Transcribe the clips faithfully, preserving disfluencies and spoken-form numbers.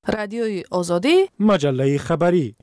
رادیوی آزادی، مجله خبری.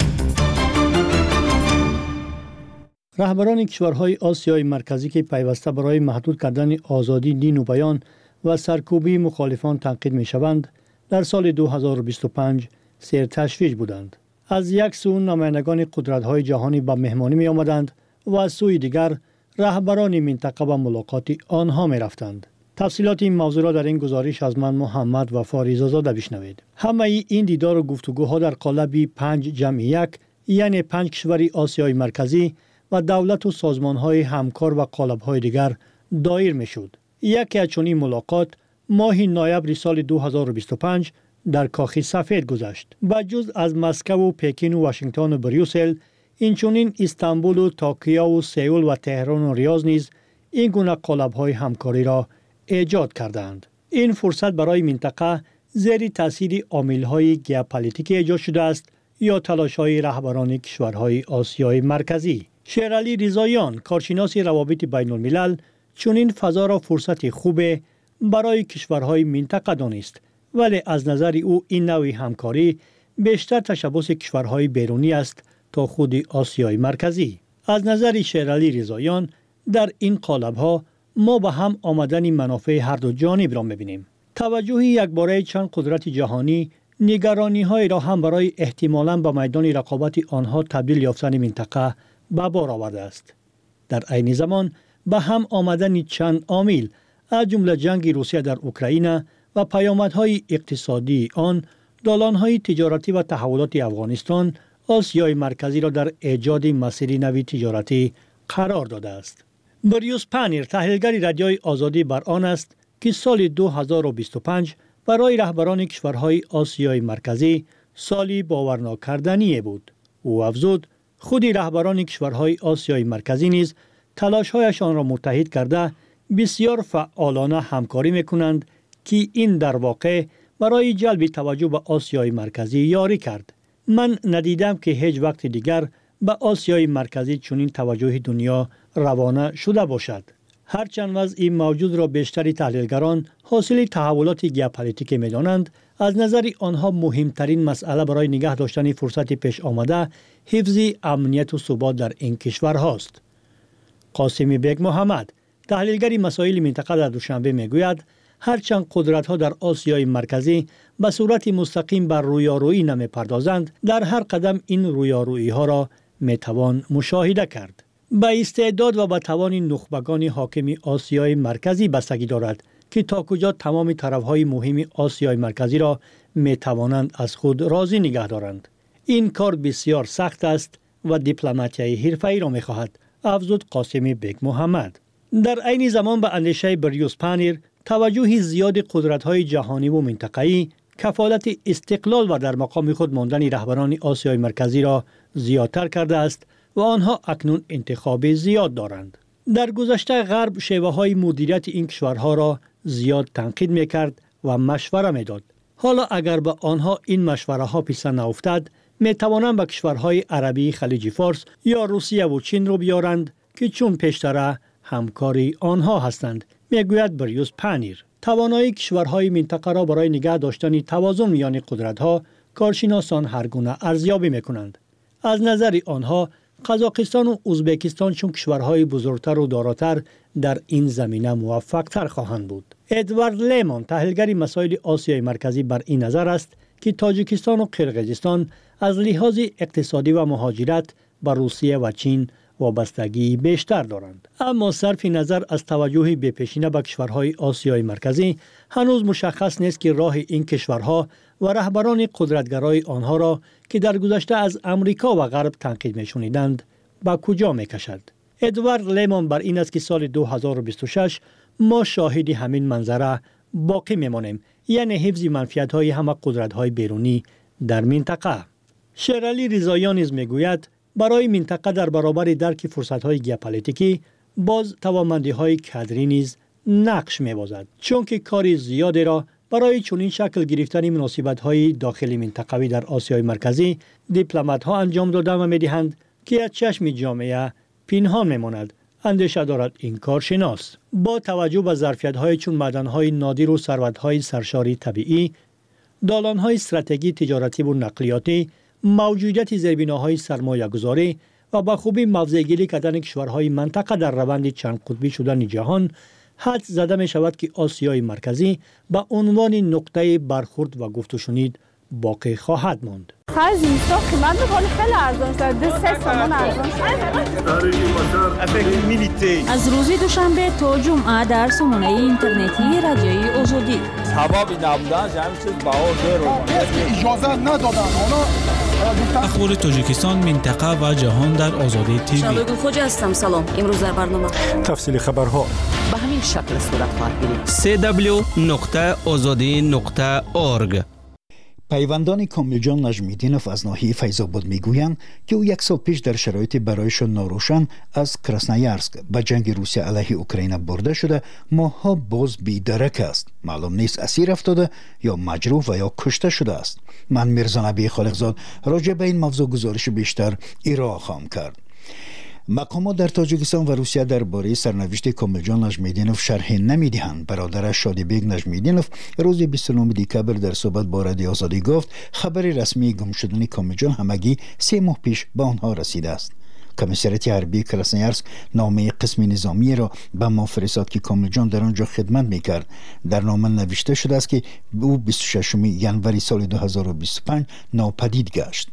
رهبران کشورهای آسیای مرکزی که پیوسته برای محدود کردن آزادی دین و بیان و سرکوبی مخالفان تنقید می شوند، در سال دو هزار و بیست و پنج سیر تشویش بودند. از یک سو نمایندگان قدرت‌های جهانی به مهمانی می آمدند و از سوی دیگر رهبران منطقه به ملاقات آنها می رفتند. تفصیلات این موضوع را در این گزارش از من محمد و فاریزاده بشنوید. همه این دیدار و گفتگوها در قالب پنج جمع یک، یعنی پنج کشور آسیای مرکزی و دولت و سازمان‌های همکار و قالب‌های دیگر دایر می‌شد. یکی از چنین ملاقات ماه نوامبر سال دو هزار و بیست و پنج در کاخ سفید گذشت. با جز از مسکو و پکین و واشنگتن و بریوسل، اینچنین استانبول و توکیو و سئول و تهران و ریاض نیز این گونه قالب‌های همکاری را ایجاد کردند. این فرصت برای منطقه زیر تاثیر عامل‌های ژئوپلیتیکی ایجاد شده است یا تلاش‌های رهبران کشورهای آسیای مرکزی. شیرعلی رضاییان، کارشناس روابط بین الملل، چنین فضا را فرصت خوب برای کشورهای منطقه دانست، ولی از نظر او این نوع همکاری بیشتر تشبث کشورهای بیرونی است تا خود آسیای مرکزی. از نظر شیرعلی رضاییان در این قالب‌ها ما به هم آمدن منافع هر دو جانب را می‌بینیم. توجه یکباره چند قدرت جهانی نگرانی‌های را هم برای احتمالاً به میدان رقابت آنها تبدیل یافتن منطقه به بار آورده است. در عین زمان به هم آمدن چند عامل از جمله جنگ روسیه در اوکراین و پیامدهای اقتصادی آن، دالان‌های تجارتی و تحولات افغانستان آسیای مرکزی را در ایجاد مسیر نوی تجارتی قرار داده است. بریوس پانیر، تحلیلگر رادیوی آزادی، بر آن است که سال دو هزار و بیست و پنج برای رهبران کشورهای آسیای مرکزی سالی باورناکردنی بود. او افزود خود رهبران کشورهای آسیای مرکزی نیز تلاش‌هایشان را متحد کرده بسیار فعالانه همکاری می‌کنند که این در واقع برای جلب توجه به آسیای مرکزی یاری کرد. من ندیدم که هیچ وقت دیگر به آسیای مرکزی چنین توجه دنیا روانه شده باشد. هرچند وضع موجود را بیشتر تحلیلگران حاصل تحولات ژئوپلیتیکی می‌دانند، از نظر آنها مهمترین مسئله برای نگه داشتن فرصت پیش آمده حفظ امنیت و ثبات در این کشورهاست. قاسمی بیگ محمد، تحلیلگر مسائل منطقه، در دوشنبه میگوید هرچند قدرت‌ها در آسیای مرکزی به صورت مستقیم بر رویارویی نمی‌پردازند، در هر قدم این رویارویی‌ها را می‌توان مشاهده کرد. به استعداد و به توان نخبگان حاکم آسیای مرکزی بستگی دارد که تا کجا تمام طرف‌های مهم آسیای مرکزی را می‌توانند از خود راضی نگه دارند. این کار بسیار سخت است و دیپلماتیای حرفه‌ای را می‌خواهد، افزود قاسمی بیگ محمد. در عین زمان به اندیشه بریوس پانیر، توجه زیاد قدرت‌های جهانی و منطقه‌ای کفالت استقلال و در مقام خود ماندن رهبران آسیای مرکزی را زیادتر کرده است و آنها اکنون انتخاب زیاد دارند. در گذشته غرب شیوه‌های مدیریت این کشورها را زیاد تنقید می‌کرد و مشوره می‌داد. حالا اگر به آنها این مشوره‌ها پسند نیفتد، می‌توانند به کشورهای عربی خلیج فارس یا روسیه و چین رو بیارند که چون پیشتر همکاری آنها هستند، میگوید بریوس پانیر. توانایی کشورهای منطقه را برای نگه داشتن توازن میان قدرت‌ها کارشناسان هر گونه ارزیابی می‌کنند. از نظر آنها قزاقستان و ازبکستان چون کشورهای بزرگتر و داراتر در این زمینه موفق‌تر خواهند بود. ادوارد لیمان، تحلیلگر مسائل آسیای مرکزی، بر این نظر است که تاجیکستان و قرقیزستان از لحاظ اقتصادی و مهاجرت به روسیه و چین وابستگی بیشتر دارند. اما صرف نظر از توجه بی‌پیشینه به کشورهای آسیای مرکزی، هنوز مشخص نیست که راه این کشورها و رهبران قدرتگرای آنها را که در گذشته از امریکا و غرب تنقید می‌شنیدند به کجا می‌کشد. ادوارد لیمان بر این است که سال دو هزار و بیست و شش ما شاهد همین منظره باقی می‌مانیم، یعنی حفظ منفعت‌های همه قدرت‌های بیرونی در منطقه. شیرعلی رضاییان نیز می‌گوید برای منطقه در برابر درک فرصت‌های ژئوپلیتیکی باز توانمندی‌های کادری نیز نقش می‌بازد، چون که کار زیادی را برای چنین شکل گرفتن مناسبت‌های داخلی منطقوی در آسیای مرکزی دیپلمات‌ها انجام دادند و می‌دهند که از چشم جامعه پنهان می‌ماند. اندیشه دارد این کارشناس. با توجه به ظرفیت‌های چون معدن‌های نادر و ثروت‌های سرشاری طبیعی، دالان‌های استراتژی تجارتی و نقلیاتی، موجودیت زیربناهای سرمایه‌گذاری و با خوبی موضع‌گیری کردن کشورهای منطقه در روند چند قطبی شدن جهان، حد زده می شود که آسیای مرکزی به عنوان نقطه برخورد و گفت و شنید باقی خواهد ماند. خرج اینستا قیمت می‌کنه خیلی ارزان شده، سه تومان ارزان شده. از روز دوشنبه تا جمعه در سامانه اینترنتی رادیوی آزادی. سبب نبودن همین چیز بهار داره. اجازه ندادن اونا. اخبار تاجیکستان، منطقه و جهان در آزادی تیوی. شبگون خوجا هستم. سلام. امروز در برنامه تفصیل خبرها به همین شکل صورت خواهد گرفت. سی دبلیو نقطه آزادی نقطه اورگ. پیوندان کاملجان نجمیدینوف از ناحیه فیض‌آباد میگویند که او یک سال پیش در شرایط برایشان ناروشن از کراسنایارسک به جنگ روسیه علیه اوکراین برده شده، ماه‌ها باز بی‌درک است. معلوم نیست اسیر افتاده یا مجروح و یا کشته شده است. من میرزا نبی خالقزاد راجع به این موضوع گزارش بیشتر ارائه خواهم کرد. مقامات در تاجیکستان و روسیه درباره سرنوشت کاملجان نجمیدینوف شرح نمیدهند. برادرش شادیبیگ نجمیدینوف روز بیست و نهم دکبر در صحبت با رادیو آزادی گفت خبر رسمی گم شدن کاملجان همگی سه ماه پیش به آنها رسیده است. کمیسریت حربی کراسنایارسک نامه قسم نظامی را به ما فرستاد که کاملجان در آنجا خدمت میکرد. در نامه نوشته شده است که او بیست و ششم ژانویه سال دو هزار و بیست و پنج ناپدید گشت.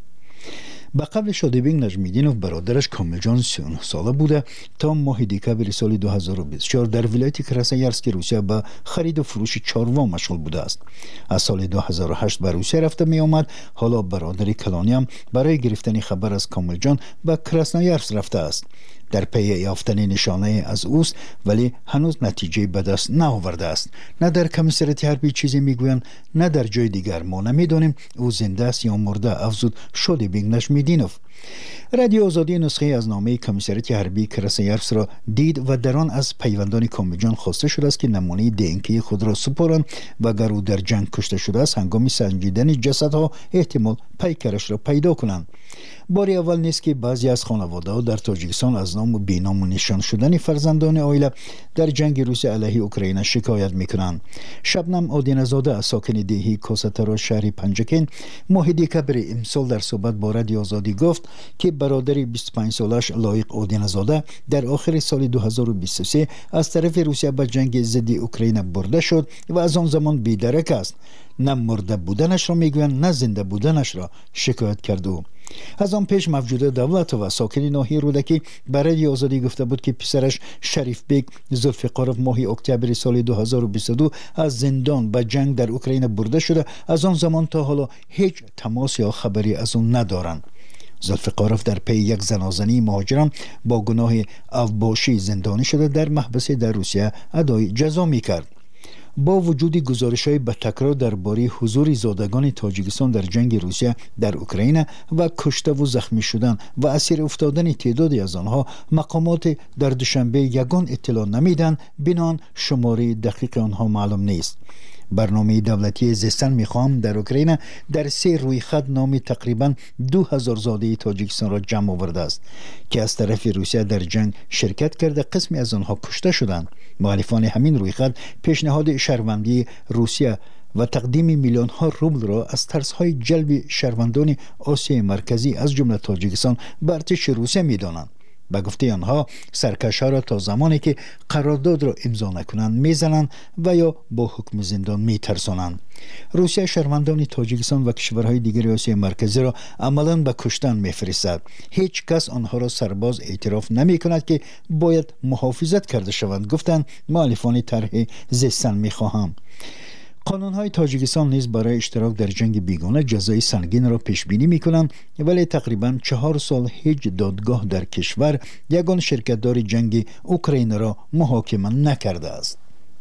به قبل شادیبیگ نجمیدینوف برادرش کاملجان سی و نه ساله بوده تا ماه دکبر سال دو هزار و بیست و چهار در ولایت کراسنایارسک روسیه به خرید و فروش چاروا مشغول بوده است. از سال دو هزار و هشت به روسیه رفته می آمد. حالا برادر کلانی هم برای گرفتن خبر از کاملجان به کراسنایارسک رفته است. در پی یافتن نشانه از اوست، ولی هنوز نتیجه به دست نآورده است. نه در کمیسریت حربی چیزی میگویند، نه در جای دیگر. ما نمیدانیم او زنده است یا مرده، افزود شادیبیگ نجمیدینوف. رادیو آزادی نسخه از نامه کمیسریت حربی کراسنایارسک را دید و در آن از پیوندان کاملجان خواسته شده است که نمونه دی ان کی خود را سپارند و اگر او در جنگ کشته شده است هنگام سنجیدن جسدها احتمال پیکرش را پیدا کنند. بار اول نیست که بعضی از خانواده‌ها در تاجیکستان از نام و بینام و نشان شدن فرزندان عائله در جنگ روسیه علیه اوکراین شکایت میکنند. شبنم آدینه‌زاده ساکن دهی کاساترا شهر پنجکین ماه دکبر امسال در صحبت با رادیو آزادی گفت که برادر بیست و پنج سالش لایق آدینه‌زاده در آخر سال دو هزار و بیست و سه از طرف روسیه به جنگ ضد اوکراین برده شد و از آن زمان بی‌درک است. نه مرده بودنش را میگویند نه زنده بودنش را شکایت کرد. او از آن پیش موجوده دولت و ساکن ناحیه رودکی برای آزادی گفته بود که پسرش شریف بیگ ذوالفقارov ماه اکتبر سال دو هزار و بیست و دو از زندان به جنگ در اوکراین برده شده. از آن زمان تا حالا هیچ تماس یا خبری از اون ندارند. ذوالفقارov در پی یک زنازنی مهاجران با گناه اوباشی زندانی شده در محبس در روسیه ادای جزا میکرد. با وجود گزارش‌های به تکرار درباره حضور زادگان تاجیکستان در جنگ روسیه در اوکراین و کشته و زخمی شدن و اسیر افتادن تعدادی از آنها، مقامات در دوشنبه یگان اطلاع نمیدن، بنان شماره دقیق آنها معلوم نیست. برنامه دولتی زیستن میخوام در اوکراین در سه روی خط نام تقریبا دو هزار زاده تاجیکستان را جمع آورده است که از طرف روسیه در جنگ شرکت کرده. قسمی از آنها کشته شدند. مخالفان همین روی خط پیشنهاد شهروندی روسیه و تقدیم میلیون ها روبل را از ترس‌های جلب شهروندان آسیای مرکزی از جمله تاجیکستان به ارتش روسیه می‌دانند. به گفته آنها سرکش‌ها را تا زمانی که قرارداد را امضا نکنند میزنند و یا با حکم زندان میترسانند. روسیه شهروندان تاجیکستان و کشورهای دیگر آسیای مرکزی را عملاً به کشتن میفرستد. هیچ کس آنها را سرباز اعتراف نمی کند که باید محافظت کرده شوند، گفتند مؤلفان طرح زیستن میخواهم. قانون‌های تاجیکستان نیز برای اشتراک در جنگ بیگانه جزای سنگین را پیش بینی می‌کنند، ولی تقریباً چهار سال هیچ دادگاه در کشور یگان شرکت‌دار جنگ اوکراین را محاکمه نکرده است.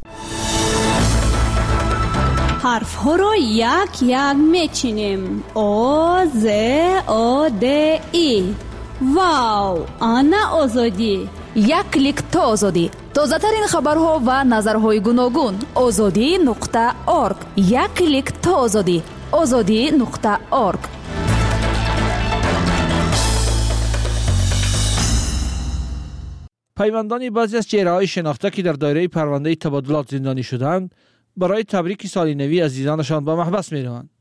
حرف ها را یک یک میچینیم. آ ز آ د ای. واو، آنا آزادی. یک کلیک تا آزادی. تازه ترین خبرها و نظرهای گوناگون. آزادی نقطه اورگ. یک کلیک تا آزادی. آزادی نقطه اورگ. پیوندان بعضی از چهره‌های شناخته که در دایره پرونده تبادلات زندانی شدند برای تبریک سال نوی عزیزانشان به محبس می‌روند.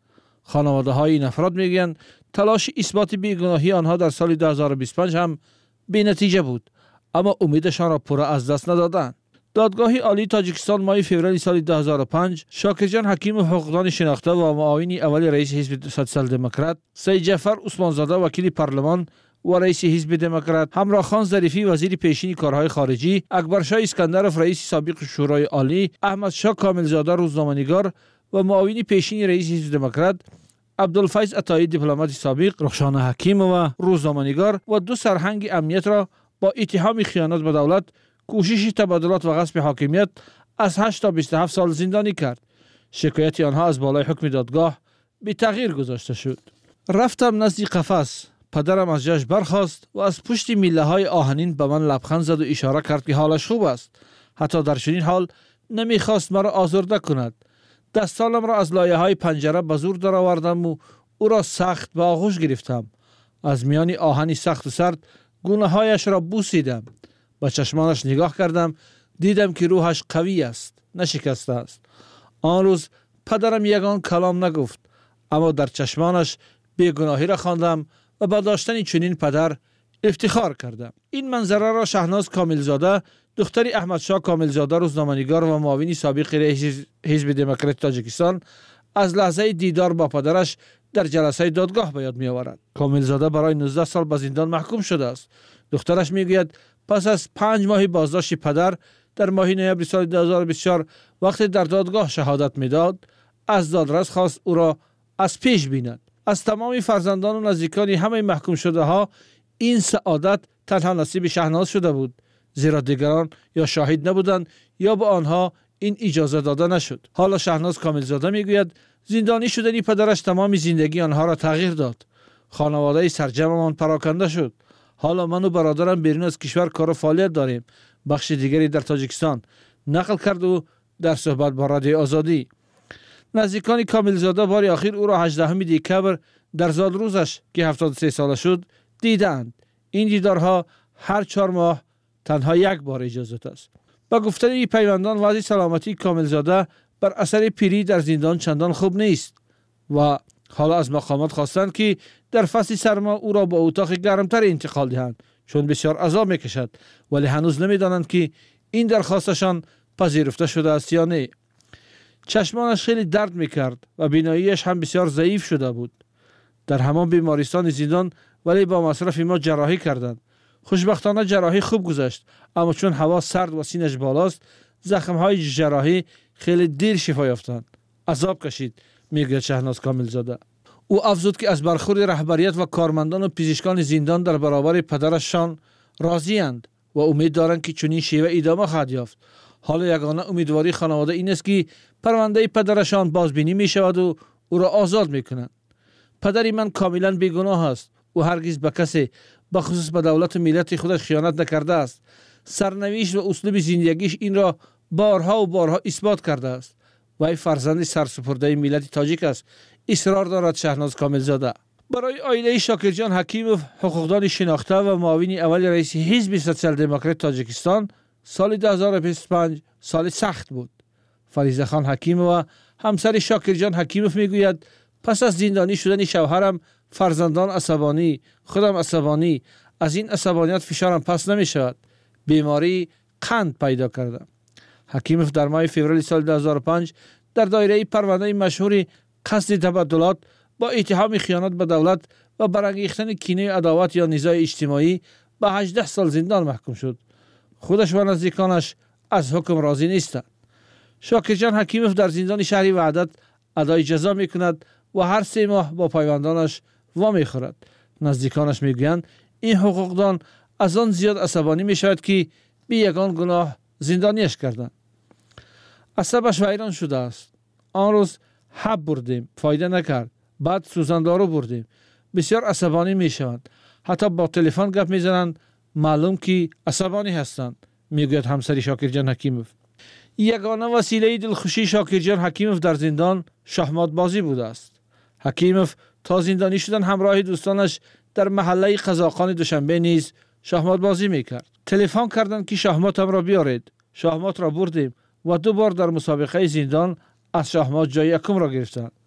خانواده های این افراد میگویند تلاش اثبات بیگناهی آنها در سال دو هزار و بیست و پنج هم بی نتیجه بود، اما امیدشان را پوره از دست ندادند. دادگاه عالی تاجیکستان ماه فوریه سال دو هزار و پنج شاکرجان حکیم حقوقدان شناخته و معاون اول رئیس حزب سوسیال دموکرات، سید جعفر عثمانزاده وکیل پارلمان و رئیس حزب دموکرات، همراه خان ظریفی وزیر پیشین کارهای خارجی، اکبرشاه اسکندرов رئیس سابق شورای عالی، احمد شاه کاملزاده روزنامه‌نگار و معاون پیشین رئیس حزب دموکرات، عبدالفیض عطایی دیپلمات سابق، رخشان حکیم و روزنامه‌نگار و دو سرهنگ امنیت را با اتهام خیانت به دولت، کوشش تبادلات و غصب حاکمیت از هشت تا بیست و هفت سال زندانی کرد. شکایت آنها از بالای حکم دادگاه بی تغییر گذاشته شد. رفتم نزد قفس. پدرم از جاش برخاست و از پشت میله های آهنین به من لبخند زد و اشاره کرد که حالش خوب است. حتی در چنین حال نمیخواست مرا آزرده کند. دستانم را از لایه های پنجره به زور درآوردم و او را سخت به آغوش گرفتم. از میان آهنی سخت و سرد گونه هایش را بوسیدم. با چشمانش نگاه کردم، دیدم که روحش قوی است، نشکسته است. آن روز پدرم یگان کلام نگفت، اما در چشمانش بیگناهی را خواندم و با داشتن چنین پدر افتخار کردم. این منظره را شهناز کاملزاده، دختر احمد شاه کاملزاده روزنامه‌نگار و معاون سابق رئیس حزب دموکرات تاجیکستان از لحظه دیدار با پدرش در جلسه دادگاه به یاد می‌آورد. کاملزاده برای نوزده سال به زندان محکوم شده است. دخترش میگوید پس از پنج ماه بازداشت پدر در ماه نوامبر سال دو هزار و بیست و چهار وقتی در دادگاه شهادت میداد، از دادرس خواست او را از پیش بیند. از تمام فرزندان و نزدیکان همه محکوم شده ها این سعادت تنها نصیب شهناز شده بود، زیرا دیگران یا شاهد نبودند یا به آنها این اجازه داده نشد. حالا شهناز کاملزاده میگوید زندانی شدن پدرش تمام زندگی آنها را تغییر داد. خانواده سرجممان پراکنده شد. حالا من و برادرم بیرون از کشور کار و فعالیت داریم. بخش دیگری در تاجیکستان نقل کرد و در صحبت با رادیو آزادی. نزدیکان کاملزاده بار اخیر او را هجدهم دکبر در زاد روزش که هفتاد و سه ساله شد دیدند. این دیدارها هر چهار ماه تنها یک بار اجازه است. با گفتن این پیوندان وضع سلامتی کاملزاده بر اثر پیری در زندان چندان خوب نیست و حالا از مقامات خواستند که در فصل سرما او را به اتاق گرمتر انتقال دهند، چون بسیار عذاب میکشد، ولی هنوز نمیدانند که این درخواستشان پذیرفته شده است یا نه. چشمانش خیلی درد میکرد و بیناییش هم بسیار ضعیف شده بود. در همان بیمارستان زندان ولی با مصرف ما جراحی کردند. خوشبختانه جراحی خوب گذشت، اما چون هوا سرد و سینش بالاست، زخم‌های جراحی خیلی دیر شفا یافتند. عذاب کشید، میگه شهناز کاملزاده. او افزود که از برخورد رهبریت و کارمندان و پزشکان زندان در برابر پدرشان راضی‌اند و امید دارند که چنین شیوه ادامه خواهد یافت. حالا یگانه امیدواری خانواده این است که پرونده پدرشان بازبینی می شود و او را آزاد می کنند. پدری من کاملا بیگناه است. او هرگز به کسی به خصوص به دولت و ملت خودش خیانت نکرده است. سرنوشت و اسلوب زندگیش این را بارها و بارها اثبات کرده است. وی فرزند سرسپرده ملت تاجیک است. اصرار دارد شهناز کاملزاده. برای عائله شاکرجان حکیمov حقوقدان شناخته و معاون اول رئیس حزب سوسیال دموکرات تاجیکستان سال دو هزار و بیست و پنج سال سخت بود. فریضه خان حکیمov همسر شاکرجان حکیمov میگوید پس از زندانی شدن شوهرم فرزندان عصبانی، خودم عصبانی، از این عصبانیت فشارم پس نمی شود. بیماری قند پیدا کردم. حکیمov در ماه فوریه سال دو هزار و پنج در دایره پرونده مشهور قصد تبادلات با اتهام خیانت به دولت و برانگیختن کینه عداوت یا نزاع اجتماعی به هجده سال زندان محکوم شد. خودش و نزدیکانش از حکم راضی نیستند. شاکرجان حکیمov در زندان شهری وحدت ادای جزا می کند و هر سه ماه با پیوندانش وا می خورد. نزدیکانش می گویند این حقوقدان از آن زیاد عصبانی می شود که بی یگان گناه زندانیش کردند. عصبش ویران شده است. آن روز حب بردیم، فایده نکرد. بعد سوزندارو بردیم. بسیار عصبانی می شوند. حتی با تلفن گپ می زنند، معلوم که عصبانی هستند، میگوید همسر شاکرجان حکیمov. یگانه وسیله دلخوشی شاکرجان حکیمov در زندان شахمات بازی بوده است. حکیمov تا زندانی شدن همراه دوستانش در محله قزاقان دوشنبه نیز شахمات بازی میکرد. تلفن کردند که شахماتم را بیارید. شахمات را بردیم و دو بار در مسابقه زندان از شахمات جای یکم را گرفتند.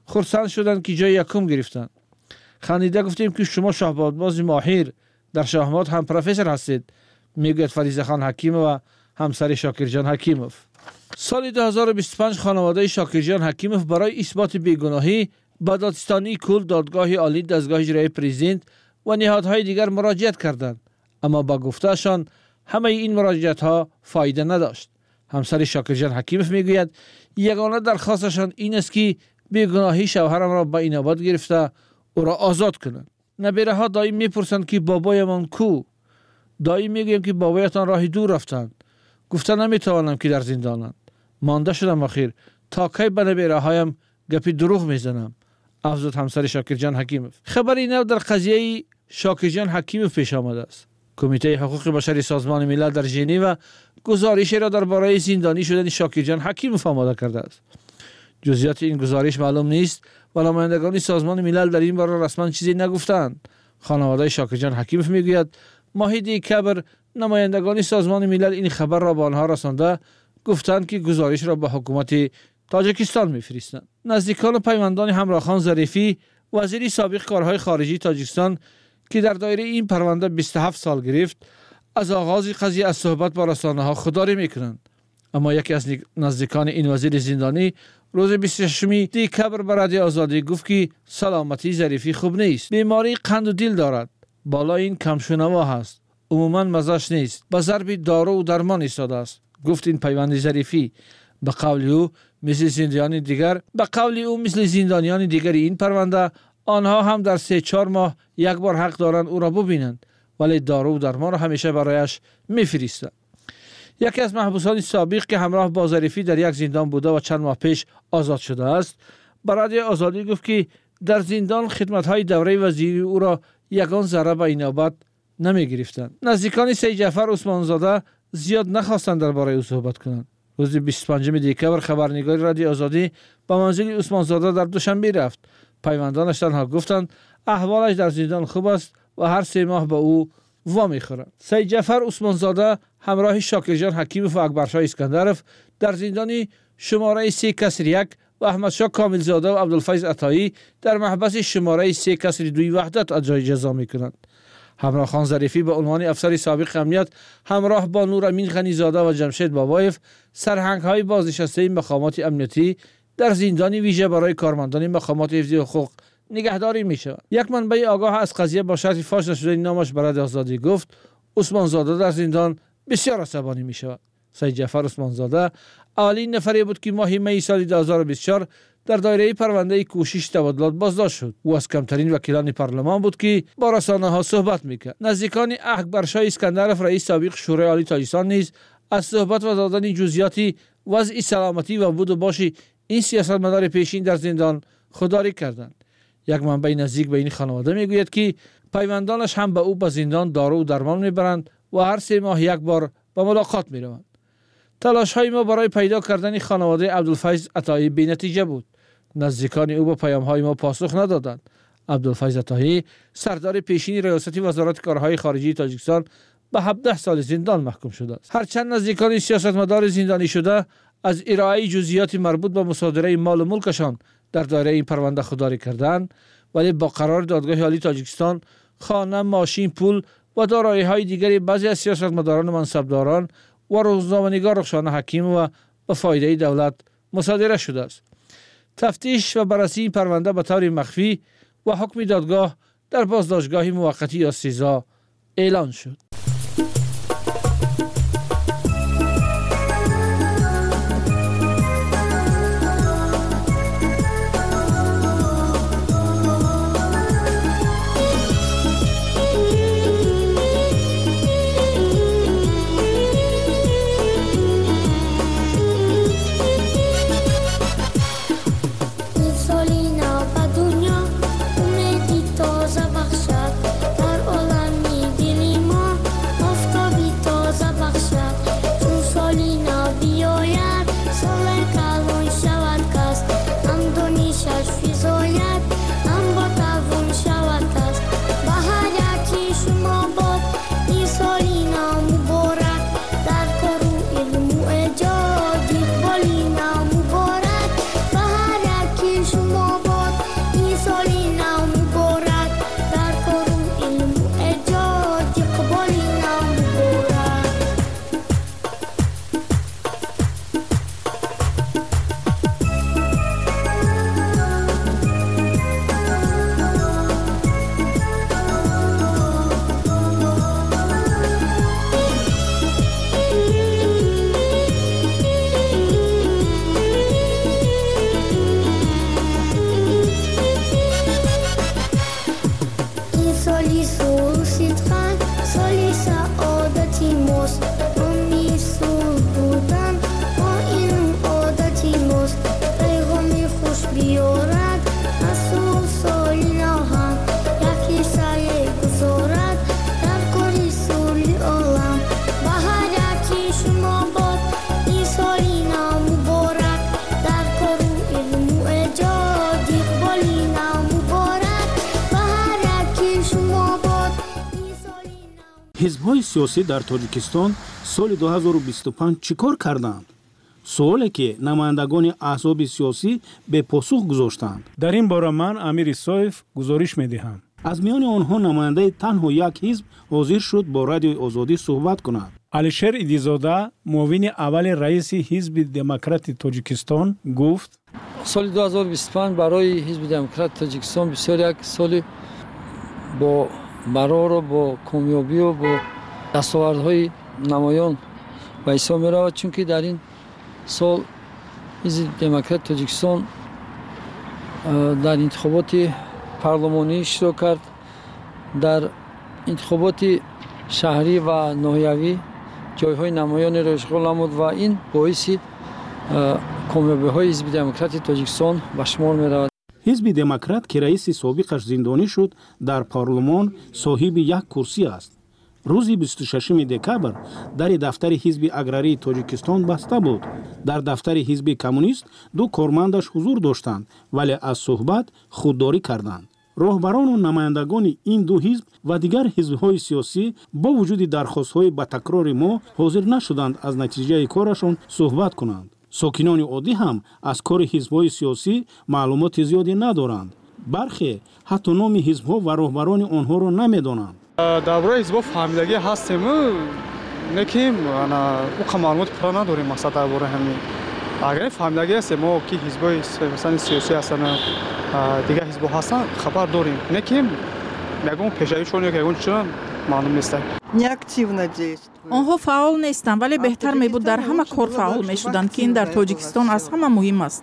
خرسند شدند که جای یکم گرفتند. خندیده گفتیم که شما شهبازباز ماهر در شهمات هم پروفسور هستید، میگوید فریضه خان حکیم و همسر شاکرجان حکیموف. سال دو هزار و بیست و پنج خانواده شاکرجان حکیموف برای اثبات بیگناهی به دادستانی کل، دادگاه عالی، دستگاه اجرایی پرزیدنت و نهادهای دیگر مراجعت کردند، اما با گفتهشان همه این مراجعت ها فایده نداشت. همسر شاکرجان حکیموف میگوید یگانه درخواستشان این است که بیگناهی شوهرم را به اینابت گرفته او را آزاد کنند. نبیره ها دائم میپرسند که بابایمان کو؟ دائم میگویم که بابایتان راه دور رفتند. گفته نمیتوانم که در زندانند. مانده شدم اخیر تا کی به نبیره هایم گپی دروغ میزنم، افزود همسر شاکرجان حکیموف. خبری نو در قضیه شاکرجان حکیموف پیش آمده است. کمیته حقوق بشر سازمان ملل در ژنو گزارشی را درباره زندانی شدن شاکرجان حکیموف آماده کرده است. جزئیات این گزارش معلوم نیست و نمایندگان سازمان ملل در این باره رسما چیزی نگفتند. خانواده شاکرجان حکیموف میگوید ماه دکبر نمایندگان سازمان ملل این خبر را به آنها رسانده گفتند که گزارش را به حکومت تاجیکستان میفرستند. نزدیکان و پیوندان همراهخان ظریفی، وزیر سابق کارهای خارجی تاجیکستان که در دایره این پرونده بیست و هفت سال گرفت، از آغاز قضیه از صحبت با رسانه‌ها خودداری میکنند. اما یکی از نزدیکان این وزیر زندانی روز بیست و ششم دکبر به رادیو آزادی گفت که سلامتی ظریفی خوب نیست، بیماری قند و دل دارد، بالا این کمشونوا هست، عموما مزاج نیست، به ضرب دارو و درمان ایستاده است. گفت این پیوند ظریفی. به قول او مثل زندانیان دیگر به قول او مثل زندانیان دیگر این پرونده آنها هم در سه چهار ماه یک بار حق دارند او را ببینند، ولی دارو و درمان را همیشه برایش میفرستند. یکی از محبوسان سابق که همراه با ظریفی در یک زندان بوده و چند ماه پیش آزاد شده است، به رادیو آزادی گفت که در زندان خدمت‌های دوره وزیری او را یگان ذره به اینابت نمی گرفتند. نزدیکان سید جعفر عثمانزاده زیاد نخواستند درباره او صحبت کنند. روز بیست و پنجم دکبر خبرنگار رادیو آزادی به منزل عثمانزاده در دوشنبه رفت. پیوندانش تنها گفتند احوالش در زندان خوب است و هر سه ماه به او وا میخورند. سید جعفر عثمانزاده همراه شاکرجان حکیموف و اکبرشاه اسکندرف در زندان شماره سه کسر یک و احمدشاه کاملزاده و عبدالفیض عطایی در محبس شماره سه کسر دوی وحدت اجرای جزا میکنند. همراه خان ظریفی به عنوان افسر سابق امنیت همراه با نور امین غنیزاده و جمشید بابایف سرهنگ های بازنشسته مقامات امنیتی در زندان ویژه برای کارمندان مقامات حفظی حقوق نگهداری می شود. یک منبع آگاه از قضیه با شرط فاش نشدن نامش برای آزادی گفت عثمانزاده در زندان بسیار عصبانی می شود. سید جعفر عثمانزاده اولین نفری بود که ماه می سال دو هزار و بیست و چهار در دایره پرونده کوشش تبادلات بازداشت شد. او از کمترین وکیلان پارلمان بود که با رسانه‌ها صحبت میکرد. نزدیکان اکبرشاه اسکندرف رئیس سابق شورای عالی تاجیکستان نیز از صحبت و دادن جزئیات وضع سلامتی و بود و باش این سیاستمدار پیشین در زندان خودداری کردند. یک منبع نزدیک به این خانواده میگوید که پیوندانش هم به او به زندان دارو و درمان میبرند و هر سه ماه یک بار به ملاقات میروند. تلاش های ما برای پیدا کردن خانواده عبدالفیض عطایی بی نتیجه بود. نزدیکان او به پیام های ما پاسخ ندادند. عبدالفیض عطایی سردار پیشین ریاست وزارت کارهای خارجی تاجیکستان به هفده سال زندان محکوم شده است. هرچند نزدیکان سیاستمدار زندانی شده از ارائه جزئیات مربوط به مصادره مال و ملکشان در دایره این پرونده خودداری کردند، ولی با قرار دادگاه عالی تاجیکستان خانه، ماشین، پول و دارایی‌های دیگری بعضی از سیاستمداران و منصبداران و روزنامه‌نگار رخشان حکیم و به فایده دولت مصادره شده است. تفتیش و بررسی این پرونده به طور مخفی و حکم دادگاه در بازداشتگاه موقتی یا سزا اعلان شد. در عالمی دلی ما ҳизбҳои сиёсӣ дар тоҷикистон соли ду ҳазору бисту панҷ чӣ кор карданд? суоле ки намояндагони аҳзоби сиёсӣ бепосух гузоштанд. дар ин бора ман амир исоев гузориш медиҳам. аз миёни онҳо намояндаи танҳо як ҳизб ҳозир шуд бо радиои озодӣ суҳбат кунад. алишер идизода муовини аввали раиси ҳизби демократи тоҷикистон гуфт: соли ду ҳазору бисту панҷ барои ҳизби демократи тоҷикистон бисёр як соли бо бароро бо комёбию бо дастовардҳои намоён ба ҳисоб меравад, чунки дар ин сол ҳизби демократи тоҷикистон дар интихоботи парлумонӣ иштирок кард, дар интихоботи шаҳрӣ ва ноҳиявӣ ҷойҳои намоёнеро ишғол намуд ва ин боиси комёбиҳои ҳизби демократи тоҷикистон ба шумор меравад. ҳизби демократ ки раиси собиқаш зиндонӣ шуд, дар парлумон соҳиби як курсӣ аст. рӯзи бисту шашуми декабр дари дафтари ҳизби аграрии тоҷикистон баста буд. дар дафтари ҳизби коммунист ду кормандаш ҳузур доштанд, вале аз суҳбат худдорӣ карданд. роҳбарону намояндагони ин ду ҳизб ва дигар ҳизбҳои сиёсӣ бо вуҷуди дархостҳои ба такрори мо ҳозир нашуданд аз натиҷаи корашон суҳбат кунанд. сокинони оддӣ ҳам аз кори ҳизбҳои сиёсӣ маълумоти зиёде надоранд. бархе ҳатто номи ҳизбҳо ва роҳбарони онҳоро намедонанд. дар бораи ҳизбҳо фаҳмидагӣ ҳастему, лекин уқа маълумоти пурра надорем. масалан дар бораи ҳамин агар фаҳмидагӣ ҳастем мо ки ҳизбҳои масалан сиёсӣ ҳастанд, дигар ҳизбҳо ҳастанд, хабар дорем, лекин ягон пешавишон ё ягон чизо маълум нест. онҳо фаъол нестанд, вале беҳтар мебуд дар ҳама кор фаъол мешуданд, ки ин дар тоҷикистон аз ҳама муҳим аст.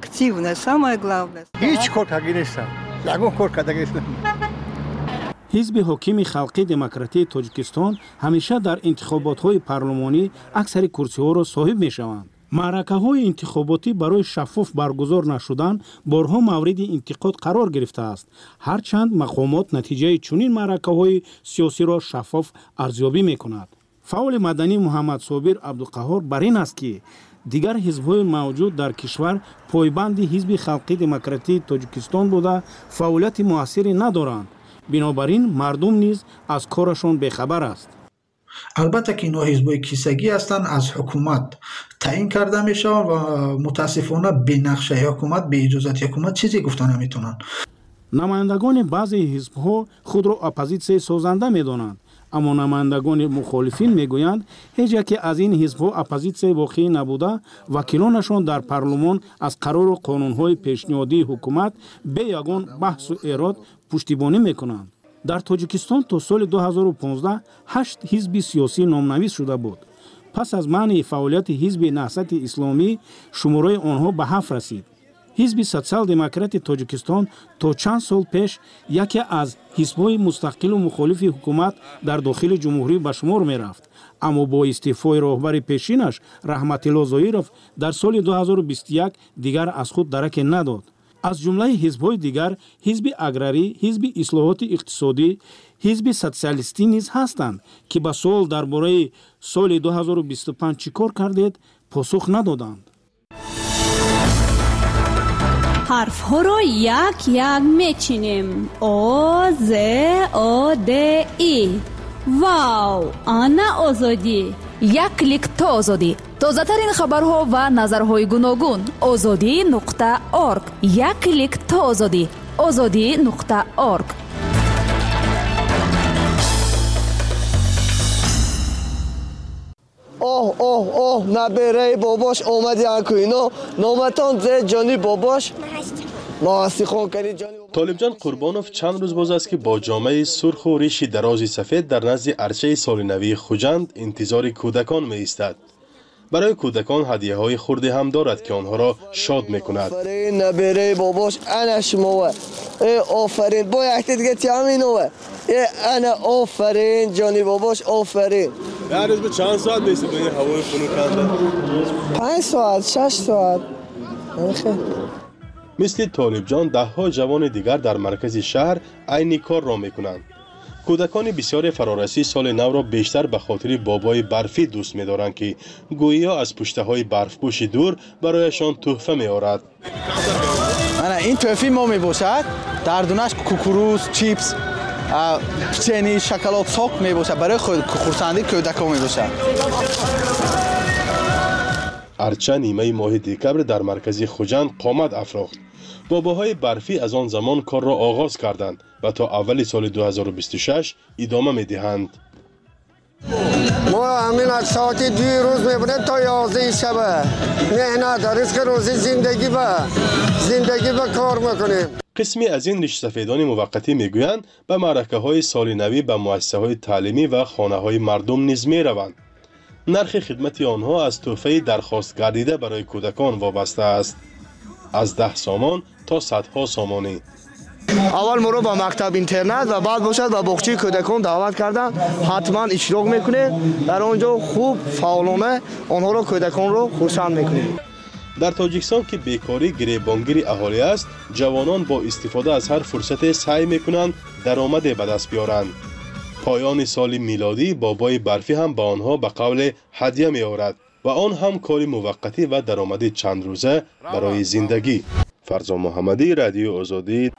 ҳеҷ кор кардаги нестанд, ягон кор кардаги нестанд. ҳизби ҳокими халқии демократии тоҷикистон ҳамеша дар интихоботҳои парлумонӣ аксари курсиҳоро соҳиб мешаванд. маъракаҳои интихоботӣ барои шаффоф баргузор нашудан борҳо мавриди интиқод қарор гирифтааст, ҳарчанд мақомот натиҷаи чунин маъракаҳои сиёсиро шаффоф арзёбӣ мекунад. фаъоли маданӣ муҳаммад собир абдуқаҳҳор бар ин аст, ки дигар ҳизбҳои мавҷуд дар кишвар пойбанди ҳизби халқии демократии тоҷикистон буда фаъолияти муассире надоранд. бинобар ин мардум низ аз корашон бехабар аст. албатта ки инҳо ҳизбҳои кисагӣ ҳастанд, аз ҳукумат таъин карда мешаванд ва мутаассифона бенақшаи ҳукумат, беиҷозати ҳукумат чизе гуфта наметавонанд. намояндагони баъзе ҳизбҳо худро оппозитсияи созанда медонанд, аммо намояндагони мухолифин мегӯянд ҳеҷ яке аз ин ҳизбҳо оппозитсияи воқеӣ набуда, вакилонашон дар парлумон аз қарору қонунҳои пешниҳодии ҳукумат бе ягон баҳсу эрод пуштибонӣ мекунанд. дар тоҷикистон то соли ду ҳазору понздаҳ ҳашт ҳизби сиёсӣ номнавис шуда буд. пас аз манъи фаъолияти ҳизби наҳсати исломӣ шумораи онҳо ба ҳафт расид. ҳизби социал-демократи тоҷикистон то чанд сол пеш яке аз ҳизбҳои мустақилу мухолифи ҳукумат дар дохили ҷумҳурӣ ба шумор мерафт, аммо бо истеъфои роҳбари пешинаш раҳматилло зоиров дар соли ду ҳазору бисту як дигар аз худ дараке надод. аз ҷумлаи ҳизбҳои дигар ҳизби аграрӣ, ҳизби ислоҳоти иқтисодӣ, ҳизби социалистӣ низ ҳастанд, ки ба суол дар бораи соли ду ҳазору бисту панҷ чӣ кор кардед посух надоданд. ҳарфҳоро як як мечинем. о з о д и. вау, ана озодӣ. як клик то озодӣ. тозатарин хабарҳо ва назарҳои гуногун. озодӣ нуқта орг. як клик то озодӣ. озодӣ нуқта орг. оҳ оҳ оҳ набераи бобош омади анкуино номатон зе ҷони бобош طالبجان قربانوف چند روز باز است که با جامعه سرخ و ریش درازی سفید در نزد عرشه سال نوی خوجند انتظار کودکان می ایستد. برای کودکان هدیه های خورده هم دارد که آنها را شاد می کند. آفرین نبره باباش انا شماوه ای آفرین با یکتی دیگه تیامینوه ای انا آفرین جانی باباش آفرین. هر روز به چند ساعت میسه به این هوای خونو کنده؟ پنج ساعت شش ساعت. خیلی مثل طالبجان ده ها جوان دیگر در مرکز شهر عین کار را می کنند. کودکان بسیار فرارسی سال نو را بیشتر به خاطر بابای برفی دوست می دارند که گویا از پشته های برفپوش دور برایشان تحفه می آورد. این تحفه ما می باشد در دونش کوکوروز، چیپس پچینی شکلات ساخت میباشه برای خود خورسندی کودکان میباشه. ارچه نیمه ماه دکبر در مرکز خوجند قامت افراخت. باباهای برفی از آن زمان کار را آغاز کردند و تا اول سال دو هزار و بیست و شش ادامه میدهند. ما همین از ساعت دوی روز میبونیم تا یازده شب مهنت رزق روزی زندگی با زندگی با کار میکنیم. قسمی از این ریش سفیدان موقتی میگویند به معرکه های سال نوی به مؤسسه های تعلیمی و خانه های مردم نیز میروند. نرخ خدمت آنها از تحفه درخواست گردیده برای کودکان وابسته است، از ده سامان تا صدها سامانی. اول ما رو با مکتب اینترنت و بعد باشد با باغچه کودکان دعوت کردن، حتما اشتراک میکنه در اونجا خوب فعالانه آنها رو کودکان رو خرسند میکنه. در تاجیکستان که بیکاری گریبانگیر اهالی است، جوانان با استفاده از هر فرصت سعی میکنند درآمد به دست بیارند. پایان سال میلادی بابای برفی هم با آنها به قول هدیه می آورد و آن هم کاری موقتی و درآمد چند روزه برای زندگی. فرزان محمدی، رادیو آزادی.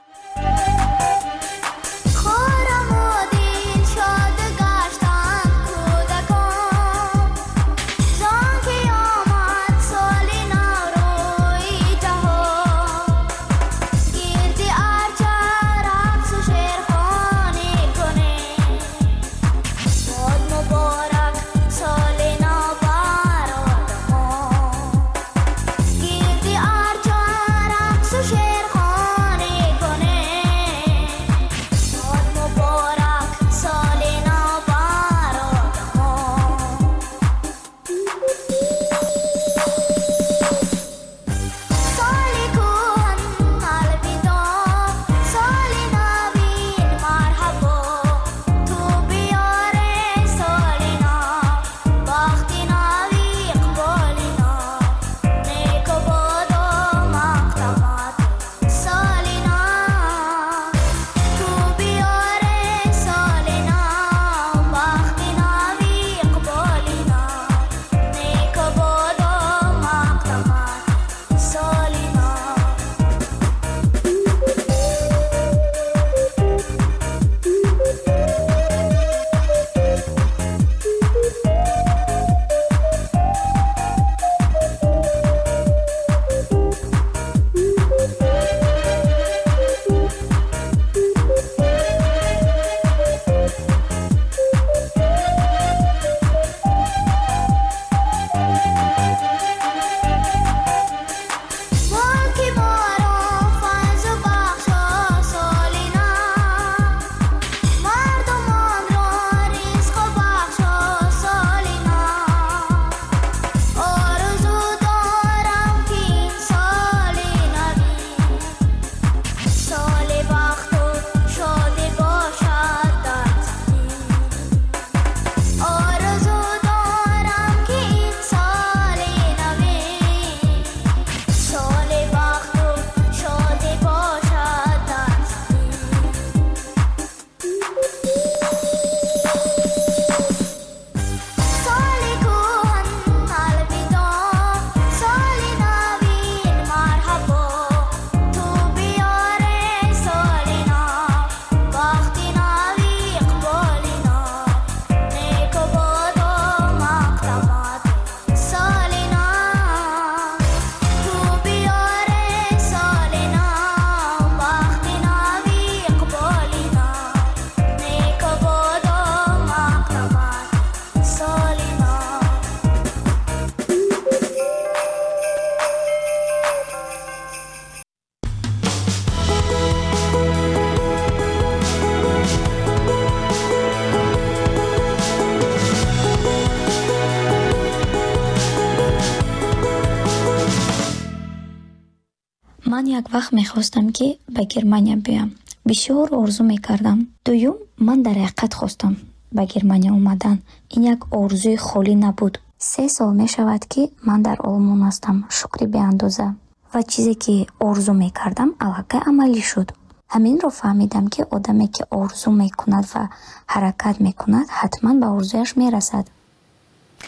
من یک وقت میخواستم که به گرمانیا بیام. بسیار آرزو میکردم. دوم من در حقیقت خواستم به گرمانیا اومدن. این یک آرزوی خالی نبود. سه سال میشود که من در آلمان هستم. شکری به اندازه. و چیزی که آرزو میکردم الحقیقت عملی شد. همین رو فهمیدم که آدمی که آرزو میکند و حرکت میکند حتما به آرزویش میرسد.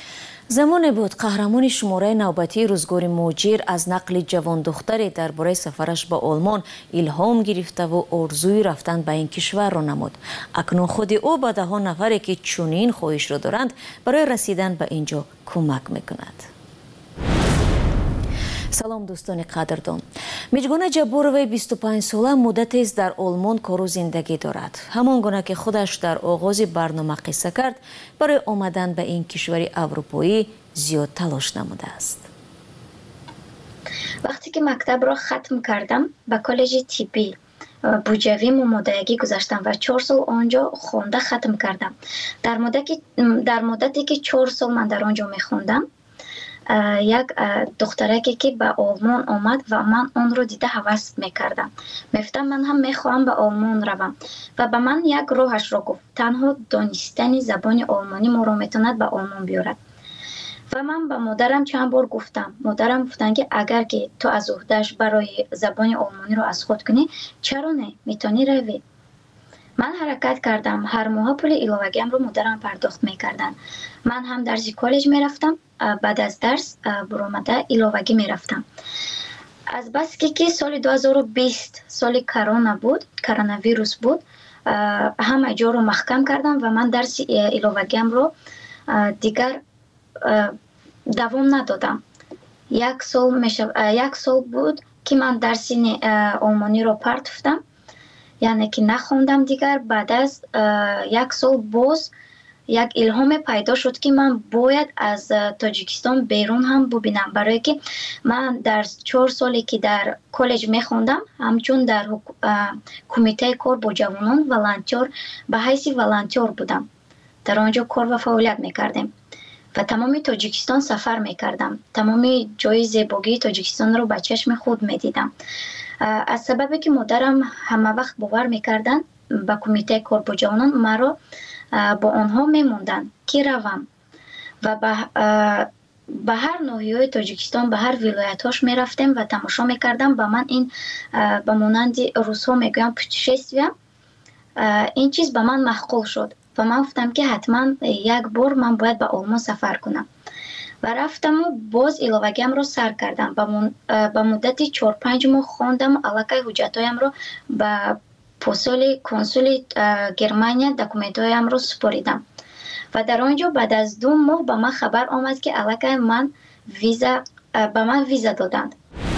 زمانی بود قهرمان شماره نوبتی روزگار موجیر از نقل جوان دختری درباره سفرش به آلمان الهام گرفته و آرزوی رفتن به این کشور را نمود. اکنون خود او به ده ها نفری که چنین خواهش را دارند برای رسیدن به اینجا کمک میکند. سلام دوستان قدردان. میجگونه جبوروی بیست و پنج ساله مدتی است در آلمان کار و زندگی دارد. همان گونه که خودش در آغاز برنامه قصه کرد، برای آمدن به این کشور اروپایی زیاد تلاش نموده است. وقتی که مکتب را ختم کردم به کالج طبی بوجوی ممادایگی گذاشتم و چهار سال آنجا خونده ختم کردم. در مدتی در مدتی که چهار سال من در آنجا میخوندم، یک دخترکی که به آلمان آمد و من آن رو دیده هوس میکردم. میفتم من هم میخواهم به آلمان روم و به من یک راهش را گفت. تنها دانستن زبان آلمانی ما را میتواند به آلمان بیارد. و من به مادرم چند بار گفتم. مادرم گفتن که اگر که تو از عهده‌اش برای زبان آلمانی رو از خود کنی، چرا نه؟ میتونی روی. من حرکت کردم. هر ماه پول ایلاوگیم رو مادرم پرداخت میکردن. من هم درس کالج میرفتم. بعد از درس برآمده ایلاوگی میرفتم. از بس که که سال دو هزار و بیست سال کرونا بود، کرونا ویروس بود، همه جا رو محکم کردم و من درس ایلاوگیم رو دیگر دوام ندادم. یک سال میشه یک سال بود که من درس آلمانی رو پرتفتم، یعنی که نخوندم دیگر. بعد از یک سال باز یک الهام پیدا شد که من باید از تاجیکستان بیرون هم ببینم، برای که من در چهار سالی که در کالج میخوندم همچون در کمیته کار با جوانان ولنتیر به حیث ولنتیر بودم. در آنجا کار و فعالیت میکردیم و تمام تاجیکستان سفر میکردم. تمام جای زیبایی تاجیکستان رو به چشم خود میدیدم. از سببی که مادرم همه وقت باور میکردن به کمیته کار با جوانان، مرا با آنها میموندن که روم و به هر ناحیه تاجیکستان به هر ولایتاش میرفتیم و تماشا میکردم. به من این به مانند روس‌ها میگویم پوتشستویه، این چیز به من معقول شد و من گفتم که حتما یک بار من باید به آلمان سفر کنم و رفتم و باز ایلاوگیم رو سر کردم. به مدت چهار پنج ماه خواندم. الکی حجتایم رو به پستال کنسول گرمانیا دکومنتایم رو سپاریدم و در آنجا بعد از دو ماه به من خبر آمد که الکی من ویزا به من ویزا دادند.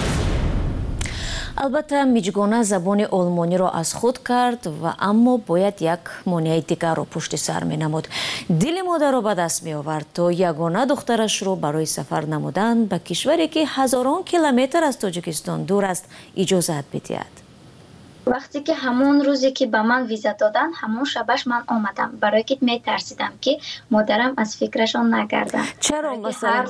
البته میجگونه زبان آلمانی را از خود کرد و اما باید یک مانع دیگر را پشت سر می نمود. دل مادر را به دست می آورد تا یگانه دخترش را برای سفر نمودن به کشوری که هزاران کیلومتر از تاجیکستان دور است اجازت بدهد. وقتی که همون روزی که به من ویزا دادن، همون شبش من آمدم، برای که می ترسیدم که مادرم از فکرشان نگردن. چرا مثلا؟ هر,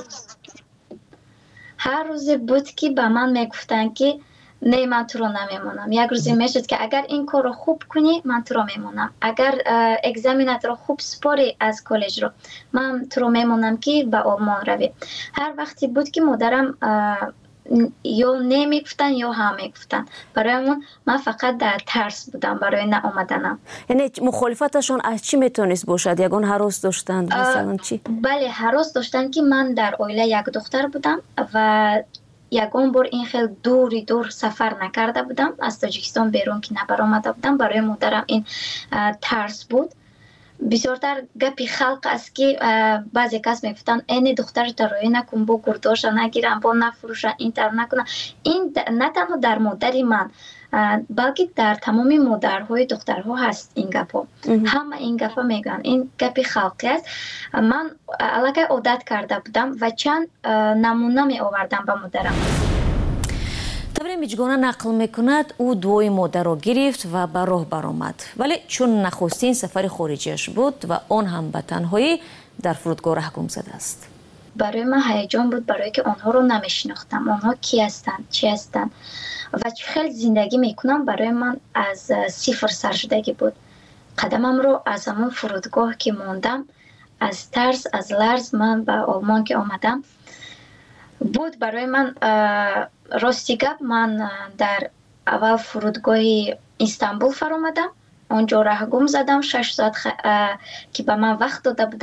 هر روزی بود که به من می گفتن که نه من تو رو نمیمونم. یک روزی میشد که اگر این کار رو خوب کنی من تو رو میمونم، اگر اگزامینات رو خوب سپاری از کالج رو من تو رو میمونم که به آلمان روی. هر وقتی بود که مادرم یا نمیگفتن یا هم میگفتن، برایمون من فقط در ترس بودم برای نه آمدنم. یعنی مخالفتشون از چی میتونست باشد؟ یگان هراس داشتند مثلا چی؟ بله هراس داشتن که من در عائله یک دختر بودم و یگان بار این خیلی دوری دور سفر نکرده بودم، از تاجیکستان بیرون که نبر آمده بودم. برای مادرم این ترس بود. بسیارتر گپی خلق است که بعضی کس میگفتن این دختر ترایی نکن، با گرداش نگیرن، با نفروشن، این تر نکنن. این نه تنها در مادر من بلکه در تمام مادرهای دخترها هست این گپا. همه این گپا میگن. این گپی خلقی است. من الکی عادت کرده بودم و چند نمونه می آوردم به مادرم. طبری میجگونه نقل میکند او دوی مادر را گرفت و به راه برآمد، ولی چون نخستین سفر خارجیش بود و آن هم به تنهایی، در فرودگاه رهگم زده است. برای من هیجان بود، برای که آنها رو نمیشناختم. آنها کی هستند، چی هستند و چه خیلی زندگی میکنم. برای من از صفر سر شدگی بود. قدمم رو از همون فرودگاه که موندم، از ترس، از لرز من به آلمان که آمدم بود. برای من راستی گپ، من در اول فرودگاه استانبول فرآمدم. اونجا رهگم زدم. شش ساعت خ... که به من وقت داده بودن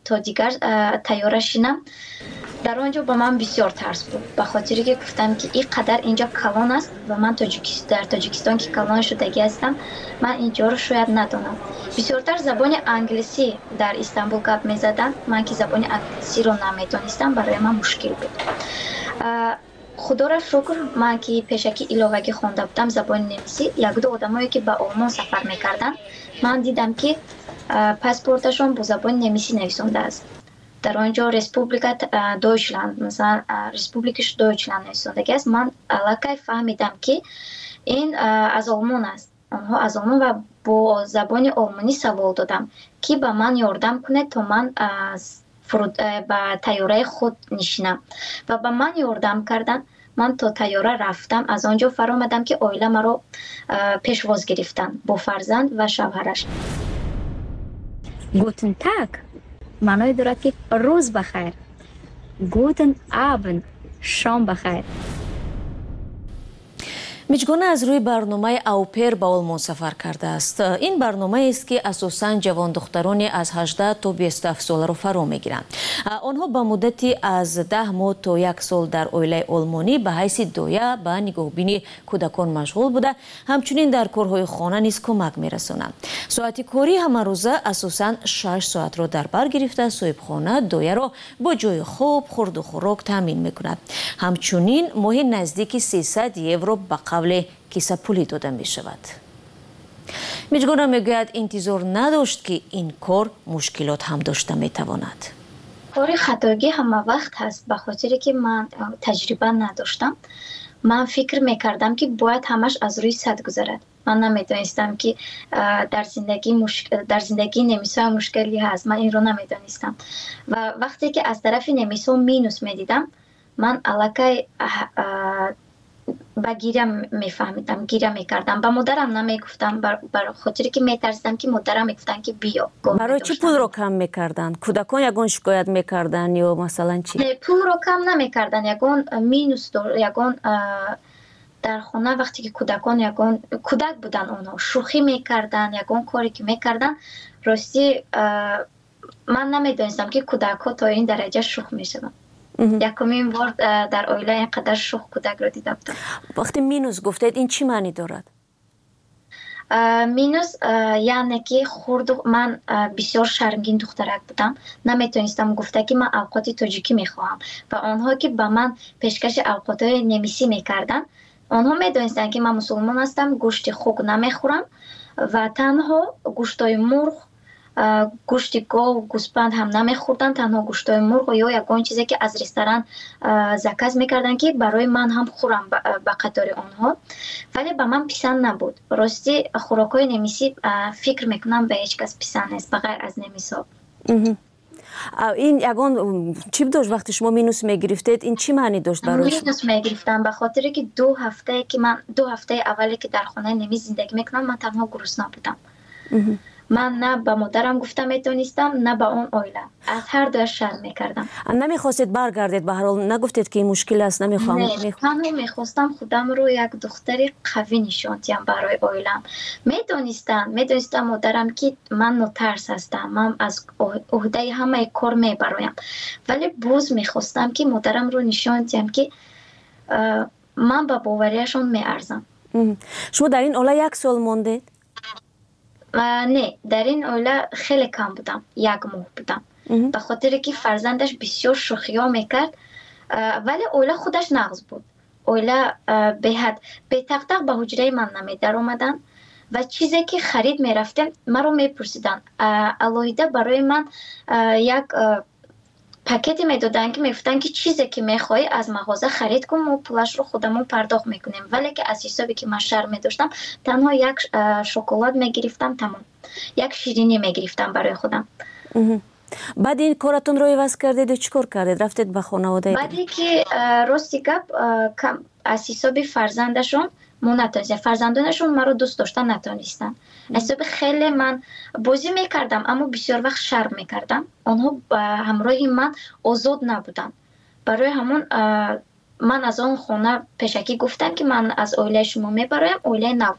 تا دیگر تیاره شینم. در آنجا با من بسیار ترس بود، به خاطری که گفتم که این قدر اینجا کلان است و من تاجیکستان در تاجیکستان که کلان شدگی هستم، من اینجا رو شاید ندانم. بسیارتر زبان انگلیسی در استانبول گپ می‌زدند، من که زبان انگلیسی رو نمی‌دانستم برای من مشکل بود. خدا را شکر من که پیشکی ایلوگی خونده بودم زبان نمیسی، یک دو آدمایی که به آلمان سفر میکردن من دیدم که پاسپورتشون با زبان نمیسی نویسنده است. در آنجا رسپوبلیکا دویچلند مثلا رسپوبلیکش دویچلند نویسنده است. من علاقه فهمیدم که این از آلمان است. آنها از آلمان و با زبان آلمانی سوال دادم که به من یاردم کنه تا من با تیاره خود نشینم و به من یاردم کردن. من تا تیاره رفتم، از آنجا فرامدم که اویله مرا پیشواز گرفتن با فرزند و شوهرش. گوتن تاگ معنای دارد که روز بخیر. گوتن آبند شام بخیر. میجگانه از روی برنامه اوپر به آلمان سفر کرده است. این برنامه است که اساساً جوان دخترانی از هجده تا بیست و هفت ساله را فرا میگیرند. آنها به مدتی از ده ماه تا یک سال در اویله آلمانی به حیث دایه به نگاهبینی کودکان مشغول بوده، همچنین در کارهای خانه نیز کمک میرسانند. ساعت کاری همه روزه اساساً شش ساعت را در بر گرفته صاحبخانه دایه را با جای خواب، خورد و خوراک تامین میکند. همچنین ماهی نزدیک سیصد یورو به قبل کیسه پولی داده می شود. میجگانه میگوید انتظار نداشت که این کار مشکلات هم داشته می تواند. کار خطاگی همه وقت هست، به خاطری که من تجربه نداشتم. من فکر میکردم که باید همش از روی سد گذرد. من نمیدانستم که در زندگی مشکل در زندگی نمیسا مشکلی هست. من این رو نمیدانستم و وقتی که از طرف نمیسا مینوس میدیدم، من علاقه با گیره میفهمیدم، گیره میکردم. با مادرم نمیگفتم برای خاطری که میترسیدم که مادرم میگفتن که بیا. برای چی پول رو کم میکردن؟ کودکان یگان شکایت میکردن یا مثلا چی؟ نه، پول رو کم نمیکردن، یگان مینوس دار، یگان در خونه وقتی که کودکان یگان کودک بودن اونها شوخی میکردن، یگان کاری که میکردن راستی من نمیدونستم که کودک ها تا این درجه شوخ میشدن. یکمین بار در اویله اینقدر شوخ کودک را دیده بودم. وقتی مینوس گفتید این چی معنی دارد؟ مینوس یعنی که خورد من بسیار شرمگین دخترک بودم، نمیتونستم گفته که من اوقات تاجیکی میخواهم و آنها که به من پیشکش اوقات های نمیسی میکردن، آنها میدونستن که من مسلمان هستم، گوشت خوک نمیخورم و تنها گوشت های مرغ، گوشت گاو، گوسفند هم نمیخوردن، تنها گوشت های مرغ یا یگان چیزی که از رستوران زکات میکردن که برای من هم خورم به قطار آنها، ولی به من پسند نبود. راستی خوراکای نمیسی فکر میکنم به هیچ کس پسند نیست بغیر از نمیسا. این یگان چی داشت وقتی شما مینوس میگرفتید؟ این چی معنی داشت برای شما؟ مینوس میگرفتم به خاطر که دو هفته که من دو هفته اولی که در خانه نمیز زندگی میکنم من تنها گرسنه بودم. من نه به مادرم گفتم میتونستم نه به اون اویله، از هر دو شرم میکردم. نمیخواستید برگردید؟ به هر حال نگفتید که این مشکل است؟ نمیخوام. نه، تنها میخواستم خودم رو یک دختری قوی نشان دهم برای اویلم. میدونستم میدونستم مادرم که من نترس هستم، من از عهده همه کار میبرایم، ولی باز میخواستم که مادرم رو نشان دهم که من به باوریشون میارزم. شما در این اوله یک سال موندید؟ نه، در این اوله خیلی کم بودم، یک ماه بودم، به خاطر که فرزندش بسیار شوخی ها میکرد، ولی اوله خودش نغز بود. اوله به حد به تق تق به حجره من نمی در اومدن و چیزی که خرید میرفتن من رو میپرسیدن. الهیده برای من یک پاکتی میدادن که میگفتن که چیزی که میخوای از مغازه خرید کن و پولش رو خودمون پرداخت میکنیم، ولی که از حسابی که من شرم میداشتم تنها یک شکلات میگرفتم، تمام یک شیرینی میگرفتم برای خودم. بعد این کارتون رو عوض کردید و چیکار کردید؟ رفتید به خانواده؟ بعدی که راستی گپ از حسابی فرزندشون مو نتونستن، فرزندانشون مرا دوست داشتن نتونستن. حساب خیلی من بازی میکردم اما بسیار وقت شرم میکردم، آنها همراه من آزاد نبودن. برای همون من از اون خونه پیشکی گفتم که من از اویله شما میبرایم، اویله نو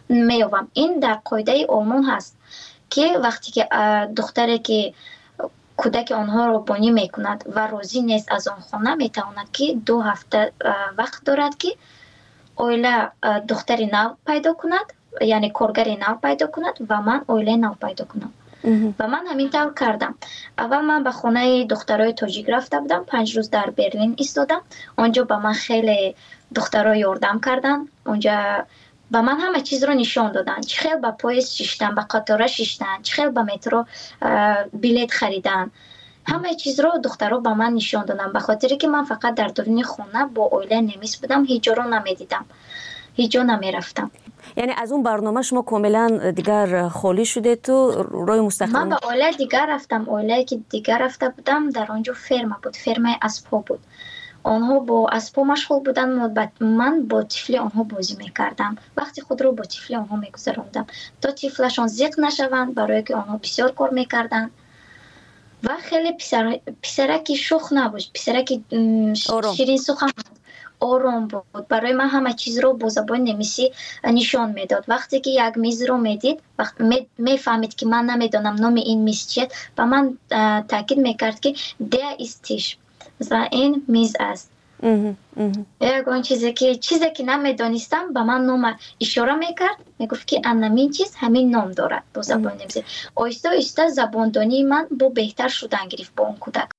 میوم. این در قاعده آلمان هست که وقتی که دختری که کودک آنها را بانی میکند و راضی نیست از آن خانه، میتواند که دو هفته وقت دارد که اویله دختری نو پیدا کند، یعنی کارگری نو پیدا کند و من اویله نو پیدا کنم. و من همین طور کردم. اول من به خانه دخترای تاجیک رفته بودم، پنج روز در برلین ایستادم. اونجا به من خیلی دخترها یاردم کردن. اونجا به من همه چیز رو نشان دادن، چه خیلی به پاییز شیشتن، به قطاره شیشتن، چه خیلی به مترو بلیت خریدن. همه چیز رو دخترها به من نشان دادن، به خاطری که من فقط در درون خانه با اویله نمیس بودم، هیچ جا رو نمیدیدم، هیچ جا نمیرفتم. یعنی از اون برنامه شما کاملا دیگر خالی شده تو روی مستقیم؟ من به اویله دیگر رفتم. اویله که دیگر رفته بودم در آنجا فرم بود، فرم اسبا بود. آنها با اسبا مشغول بودن، من با طفلی آنها بازی میکردم. وقتی خود رو با طفلی آنها میگذراندم تا طفلشان زیق نشوند، برای که آنها بسیار کار میکردن و خیلی پسر پسرکی شوخ نبود، پسرکی شیرین سخن آرام بود. برای من همه چیز رو با زبان نمیسی نشان میداد. وقتی که یک میز رو میدید، وقتی میفهمید که من نمیدونم نام این میز چیه، و من تاکید میکرد که ده استیش، مثلا این میز است. یکون چیزی که چیزی که نمیدانستم به من نام اشاره میکرد، میگفت که همین چیز همین نام دارد با زبان نمیسی. آیسته آیسته زباندانی من با بهتر شدن گرفت با اون کودک.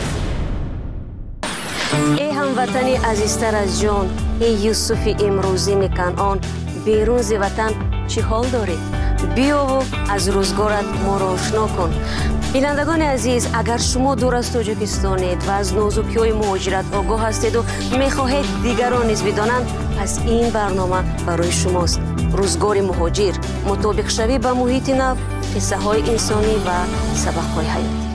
ای هموطنی عزیزتر از جان، ای یوسف امروزی میکنان، بیرون ز وطن چی حال داری؟ بیا و از روزگارت ما را آشنا کن. بینندگان عزیز، اگر شما دور از تاجیکستانید و از نازکی‌های مهاجرت آگاه هستید و میخواهید دیگران نیز بدانند، پس این برنامه برای شماست. روزگار مهاجر، مطابق شوی به محیط نو، قصه های انسانی و سبق های حیاتی.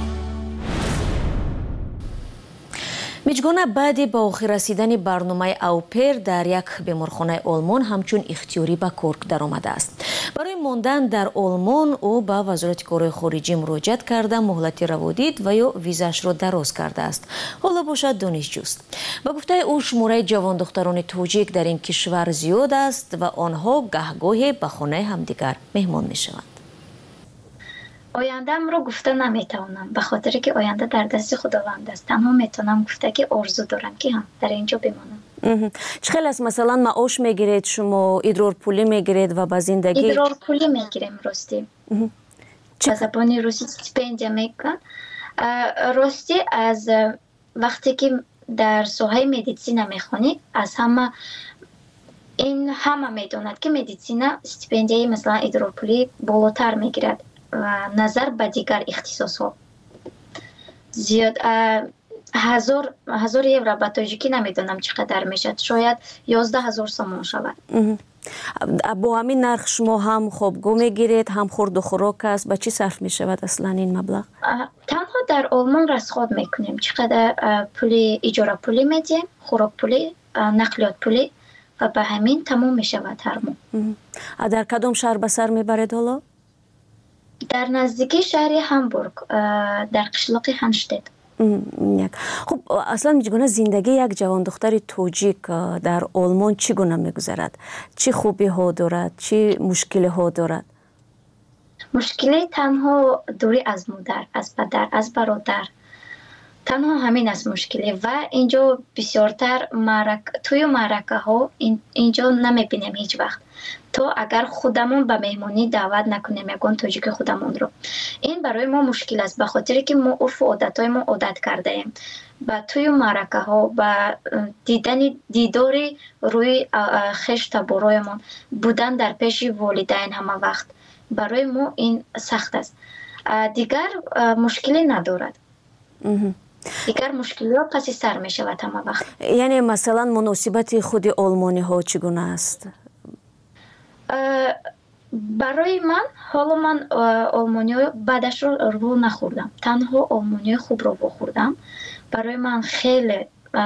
میجگانه بعد با آخر رسیدن برنامه اوپر در یک بیمارخانه آلمان همچون اختیاری به کار درآمده است. برای ماندن در آلمان او به وزارت کارهای خارجی مراجعت کرده، مهلت روادید و یا ویزاش را دراز کرده است. حالا باشد دانشجوست. به گفته او شماره جوان دختران تاجیک در این کشور زیاد است و آنها گهگاهی به خانه همدیگر مهمان میشوند. آینده‌ام رو گفته نمیتونم، به خاطر که آینده در دست خداوند است. تنها میتونم گفته که آرزو دارم که هم در اینجا بمانم. چه خیلی است مثلا معاش میگیرید شما، ادرار پولی میگیرید و به زندگی؟ ادرار پولی میگیریم راستی. به زبان روسی استیپندیا میگن. راستی از وقتی که در ساحه مدیسین میخونید، از همه این همه میدوند که مدیسین استیپندیای مثلا ادرار پولی بالاتر میگیرد و نظر به دیگر اختصاص ها. زیاد هزار هزار یورو به تاجیکی نمیدونم چقدر میشد، شاید یازده هزار سومون شود. با همین نرخ شما هم خوابگاه میگیرید، هم خورد و خوراک است، به چی صرف میشود اصلا این مبلغ؟ تنها در آلمان رسخاد میکنیم، چقدر پولی اجاره پولی میدیم، خوراک پولی، نقلیات پولی و به همین تمام میشود هر ماه. در کدام شهر به سر میبرید حالا؟ در نزدیکی شهر هامبورگ، در قشلاق هانشتت. خب اصلا میگونه زندگی یک جوان دختر تاجیک در آلمان چگونه میگذرد؟ چی خوبی ها دارد؟ چی مشکلی ها دارد؟ مشکلی تنها دوری از مادر، از پدر، از برادر، تنها همین است مشکلی. و اینجا بسیارتر معرک توی معرکه ها اینجا نمیبینیم هیچ وقت. تو اگر خودمون به مهمانی دعوت نکنیم یکون تاجیک خودمون رو، این برای ما مشکل است، به خاطر که ما عرف و عادتهای ما عادت کرده ایم با توی معرکه ها، با دیدن دیداری روی خشت برایمون بودن در پیش والدین همه وقت، برای ما این سخت است. دیگر مشکلی ندارد. دیگر مشکلی ها پس سر می شود همه وقت. یعنی مثلا مناسبت خود آلمانی ها چگونه است؟ برای من حالا من آلمانی بعدش رو رو نخوردم، تنها آلمانی خوب رو بخوردم. برای من خیلی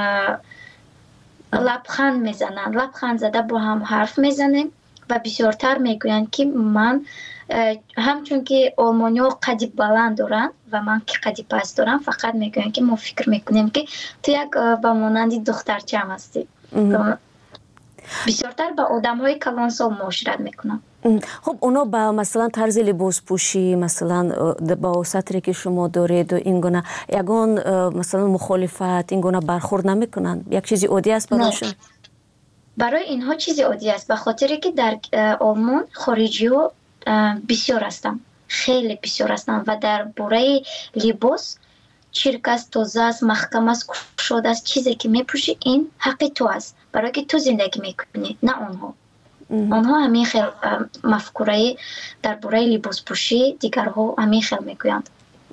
لبخند میزنن، لبخند زده با هم حرف میزنیم و بسیارتر میگوین که من همچون که آلمانی ها قدی بلند دارن و من که قدی پست دارم، فقط میگوین که ما فکر میکنیم که تو یک با مانندی دخترچه هم هستی. بسیارتر با آدم های کلانسال معاشرت میکنم. خب اونا با مثلا طرز لباس پوشی مثلا با سطری که شما دارید و این گونه یگان مثلا مخالفت این گونه برخورد نمیکنن؟ یک چیزی عادی است برایشون؟ برای اینها چیزی عادی است به خاطر که در آلمان خارجی ها بسیار هستند، خیلی بسیار هستند و در باره لباس چرک است، تازه است، محکم است، کشاده است، چیزی که میپوشی این حق تو است برای که تو زندگی میکنی نه آنها. آنها همین خیلی مفکوره در باره لباس پوشی دیگرها همین خیلی میگویند.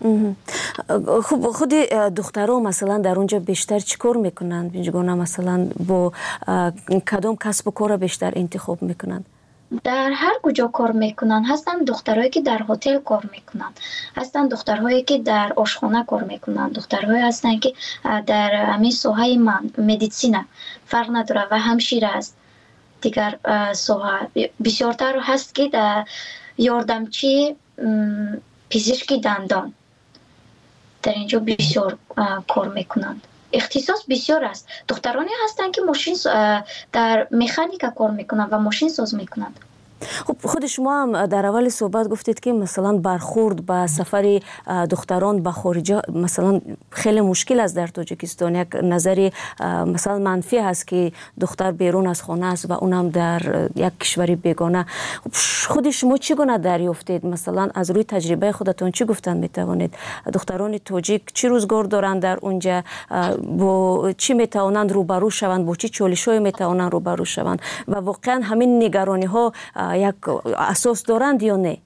خب خود دخترها مثلا در اونجا بیشتر چیکار میکنند؟ بینجگونه مثلا با کدام کسب و کار بیشتر انتخاب میکنند؟ در هر کجا کار میکنن هستن دخترهایی که در هتل کار میکنن، هستن دخترهایی که در آشخانه کار میکنن، دخترهایی هستن که در همین ساحه من مدیسینه فرق نداره و همشیره است. دیگر ساحه بسیارتر هست که در یاردمچی پزشکی دندان در اینجا بسیار کار میکنند. اختصاص بسیار است. دخترانی هستند که ماشین در مکانیکا کار میکنند و ماشین ساز میکنند. خب خود شما هم در اول صحبت گفتید که مثلا برخورد با سفر دختران به خارج مثلا خیلی مشکل است در تاجیکستان. یک نظری مثلا منفی هست که دختر بیرون از خانه است و اونم در یک کشوری بیگانه. خود شما چی گونه دریافتید؟ مثلا از روی تجربه خودتون چی گفتن میتوانید؟ دختران تاجیک چی روزگار دارند در اونجا؟ با چی میتوانند روبرو شوند؟ با چی چالش‌های میتوانند روبرو شوند؟ و واقعا همین نگرانی ها یک اساس دارند یا نه؟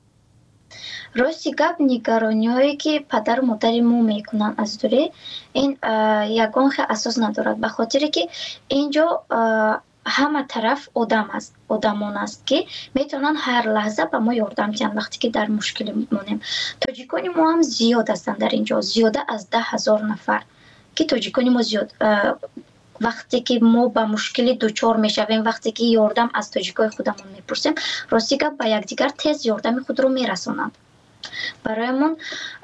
راستی گپ نگرانی هایی که پدر و مادر ما میکنن از دوره این یگان خیلی اساس ندارد به خاطر که اینجا همه طرف آدم است، آدمان است که میتونن هر لحظه به ما یاردم کنن وقتی که در مشکل میمونیم. تاجیکان ما هم زیاد هستند در اینجا، زیاده از ده هزار نفر که تاجیکان ما زیاد وقتی که ما با مشکل دوچار میشویم، وقتی که یاردم از تاجیکای خودمون میپرسیم، راستی که با یکدیگر تیز یاردم خود رو میرسونند. برایمون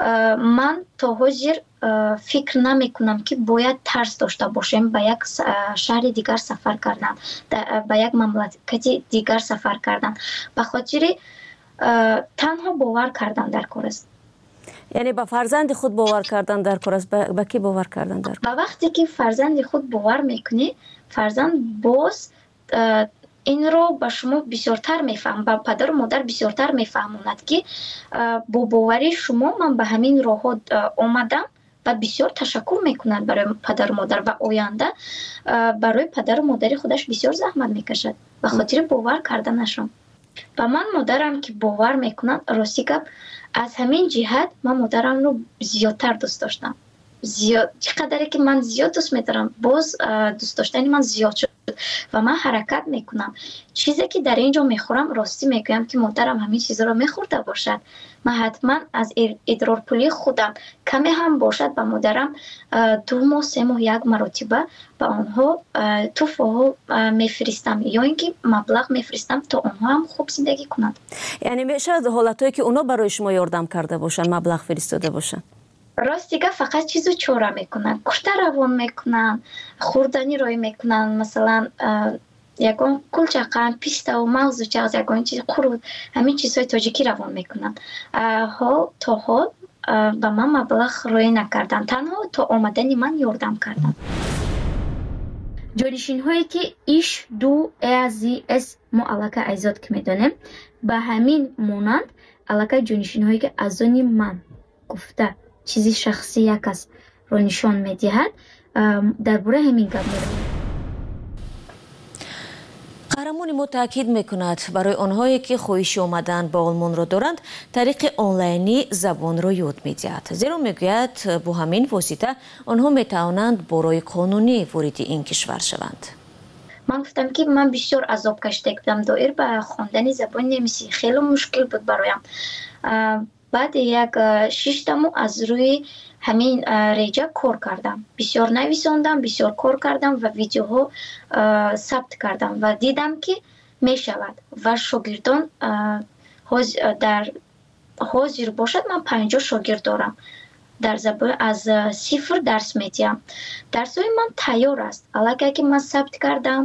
من تا حاضر فکر نمیکنم که باید ترس داشته باشیم با یک شهر دیگر سفر کردن، با یک مملکت دیگر سفر کردن، به خاطر تنها باور کردن در کار است. یعنی با فرزند خود باور کردن در کار است. با کی باور کردن در کار؟ با وقتی که فرزند خود باور میکنی، فرزند باز این رو به شما بسیارتر میفهم، با پدر و مادر بسیارتر میفهموند که با باوری شما من به همین راه آمدم و بسیار تشکر میکنند برای پدر و مادر و آینده برای پدر و مادر خودش بسیار زحمت میکشد به خاطر باور کردنشون. و من مادرم که باور میکنند، راستی که از همین جهت من مادرم رو زیادتر دوست داشتم. زیاد چقدری که من زیاد دوست می‌دارم، باز دوست داشتن من زیاد شد و من حرکت میکنم. چیزی که در اینجا میخورم راستی میگویم که مادرم همین چیزا رو میخورده باشد، من حتما از ادرار پولی خودم کمی هم باشد به مادرم دو ماه سه ماه یک مرتبه به آنها تحفه میفرستم یا اینکه مبلغ میفرستم تا آنها هم خوب زندگی کنند. یعنی میشه حالتایی که اونا برای شما یاردم کرده باشن، مبلغ فرستاده باشن؟ راست دیگه فقط چیزو چوره میکنن، کشته روان میکنن، خوردنی روی میکنن، مثلا یکان کلچقن، پیستا و موز و چغز یکان چیز خورد، همین چیزهای تاجیکی روان میکنن. ها تا حال به من مبلغ روی نکردن، تنها تا آمدنی من یاردم کردن. جانشین هایی که ایش دو ازی اس ما علاقه ایزاد که میدانیم به همین مونند علاقه جانشین هایی که از آنی من گفته چیزی شخصی یک است رو نشان میدهد. درباره همین گپ می‌رویم. قهرمان ما تاکید میکند برای آنهایی که خواهش آمدن به آلمان را دارند طریق آنلاینی زبان را یاد میدهد، زیرا میگوید با همین واسطه آنها میتوانند برای قانونی وارد این کشور شوند. من گفتم که من بسیار عذاب کشیده بودم، دایر به خواندن زبان نمیسی خیلی مشکل بود برایم. بعد یک شش ماه از روی همین ریجا کار کردم، بسیار نویساندم، بسیار کار کردم و ویدیوها ثبت کردم و دیدم که می شود و شاگردان در حاضر باشد. من پنجاه شاگرد دارم، در زبان از صفر درس میدیم. درسای من تیار است، علاقه که من ثبت کردم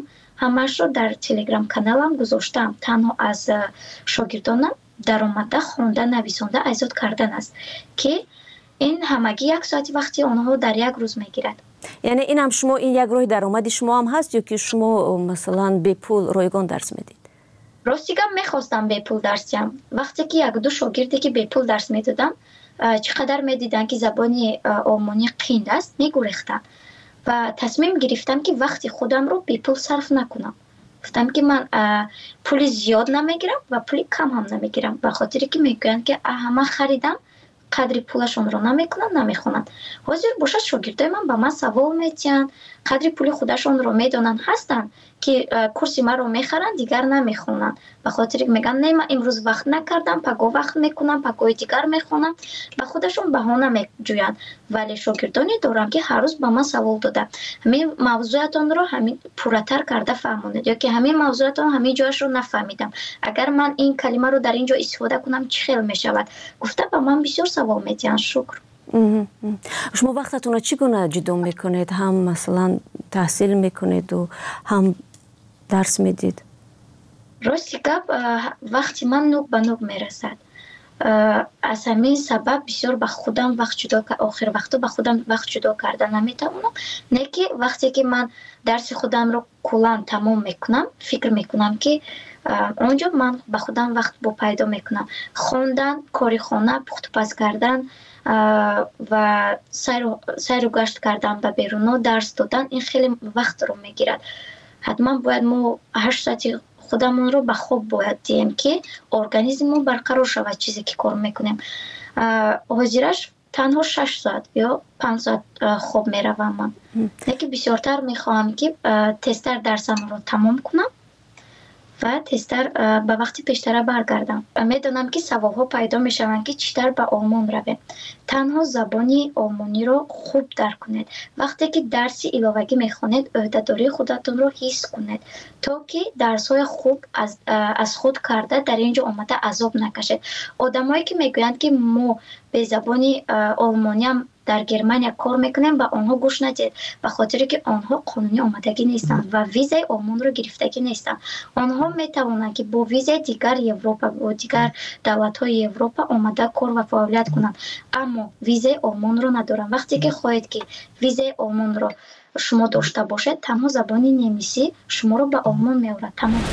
ҳамаш ро дар телеграм каналам гузоштам. Танҳо аз шогирдонам даромада хонда нависонда айзод кардан аст ки ин ҳамагӣ як соати вақти онҳо дар як рӯз мегирад. яъне ин ҳам шумо ин як роҳи даромади шумо ҳам ҳаст ё ки шумо масалан бепул ройгон дарс медиҳед? рости гап мехостам бепул дарс диҳам. вақте ки як ду шогирде ки бепул дарс медодам чӣ қадар медиданд ки забони олмонӣ қиин аст мегурехтанд ва тасмим гирифтам ки вақти худамро бепул сарф накунам. гуфтам ки ман пули зиёд намегирам ва пули кам ҳам намегирам, ба хотире ки мегӯянд ки ҳама харидам қадри пулашонро намекунанд намехонанд. ҳозир бошад шогирдои ман ба ман савол метиҳанд, қадри пули худашонро медонанд, ҳастанд ки курси маро мехаранд дигар намехонанд, ба хотире мегӯянд не ман имрӯз вақт накардам, паго вақт мекунам, пагои дигар мехонам, ба худашон баҳона меҷӯянд. вале шогирдоне дорам ки ҳар рӯз ба ман савол дода ҳамин мавзӯатонро ҳамин пурратар карда фаҳмонед ё ки ҳамин мавзӯатон ҳамин ҷояшро нафаҳмидам, агар ман ин калимаро дар ин ҷо истифода кунам чӣ хел мешавад, гуфта ба ман бисёр савол метиҳанд. шукр. шумо вақтатонро чӣ гуна ҷудо мекунед? ҳам масалан таҳсил мекунеду ҳам дарс медиҳед? рости гап вақти ман нук ба нук мерасад. аз ҳамин сабаб бисёр ба худам вақт ҷудо охир вақто ба худам вақт ҷудо карда наметавонам. не ки вақте ки ман дарси худамро куллан тамом мекунам фикр мекунам ки онҷо ман ба худам вақт бо пайдо мекунам. хондан, кори хона, пухтупаз кардан ва сайру гашт кардан ба беруно, дарс додан ин хеле вақтро мегирад. ҳатман бояд мо ҳашт соати худамонро ба хоб бояд диҳем ки организммо барқарор шавад чизе ки кор мекунем. ҳозираш танҳо шаш соат ё панҷ соат хоб меравам ман. яке бисёртар мехоҳам ки тезтар дарсамро тамом кунам ва тезтар ба вақти пештара баргардам. медонам ки саволҳо пайдо мешаванд ки читар ба олмон равем. танҳо забони олмониро хуб дарк кунед. вақте ки дарси иловагӣ мехонед ӯҳдадории худатонро ҳис кунед то ки дарсҳои хуб аз, аз худ карда дар ин ҷо омада азоб накашед. одамое ки мегӯянд ки мо бе забони олмониам дар Германия кор мекунем ба онҳо гӯш надиҳед, ба хотире ки онҳо қонунӣ омадагӣ нестанд ва визаи олмонро гирифтагӣ нестанд. онҳо метавонанд ки бо визаи дигар Европа бо дигар давлатҳои Европа омада кор ва фаъолият кунанд, аммо визаи олмонро надоранд. вақте ки хоҳед ки визаи олмонро шумо дошта бошед, танҳо забони немисӣ шуморо ба олмон меорад. тамом.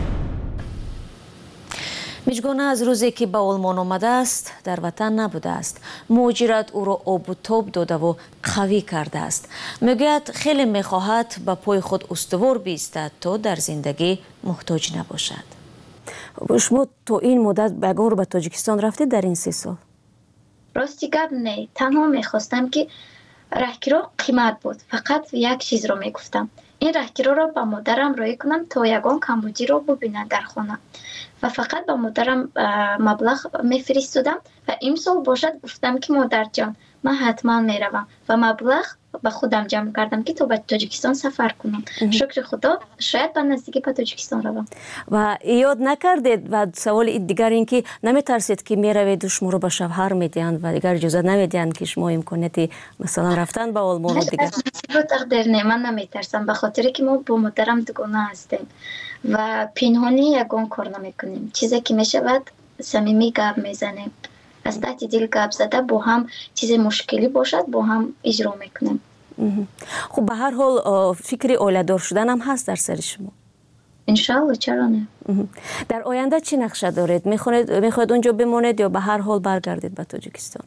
миҷгона аз рӯзе ки ба олмон омадааст дар ватан набудааст. муҳоҷират ӯро обу тоб додаву қавӣ кардааст. мегӯяд хеле мехоҳад ба пои худ устувор биистад то дар зиндагӣ муҳтоҷ набошад. шумо то ин муддат ягон рӯ ба тоҷикистон рафтед дар ин се сол? рости гап не, танҳо мехостам ки раҳгиро қимат буд. фақат як чизро мегуфтам. ин раҳгироро ба модарам роӣ кунам то ягон камбудиро бубинад дар хона ва фақат ба модарам маблағ мефиристодам ва имсол бошад гуфтам ки модарҷон ман ҳатман меравам ва маблағ ба худам ҷамъ кардам ки то ба тоҷикистон сафар кунам. шукри худо шояд ба наздикӣ ба тоҷикистон равам. ва ёд накардед ва саволи дигар ин ки наметарсед ки мераведу шуморо ба шавҳар медиҳанд ва дигар иҷозат намедиҳанд ки шумо имконияти масалан рафтан ба олмону дигар? тақдир не, ман наметарсам ба хотире ки мо бо модарам дугона ҳастем ва пинҳонӣ ягон кор намекунем. чизе ки мешавад самимӣ гап мезанем. аз таҳти дил гап зада бо ҳам чизе мушкилӣ бошад бо ҳам иҷро мекунем. хуб ба ҳар ҳол фикри оиладор шудан ҳам ҳаст дар сари шумо? иншоалло, чаро не. дар оянда чӣ нақша доред? мехоҳед он ҷо бимонед ё ба ҳар ҳол баргардед ба тоҷикистон?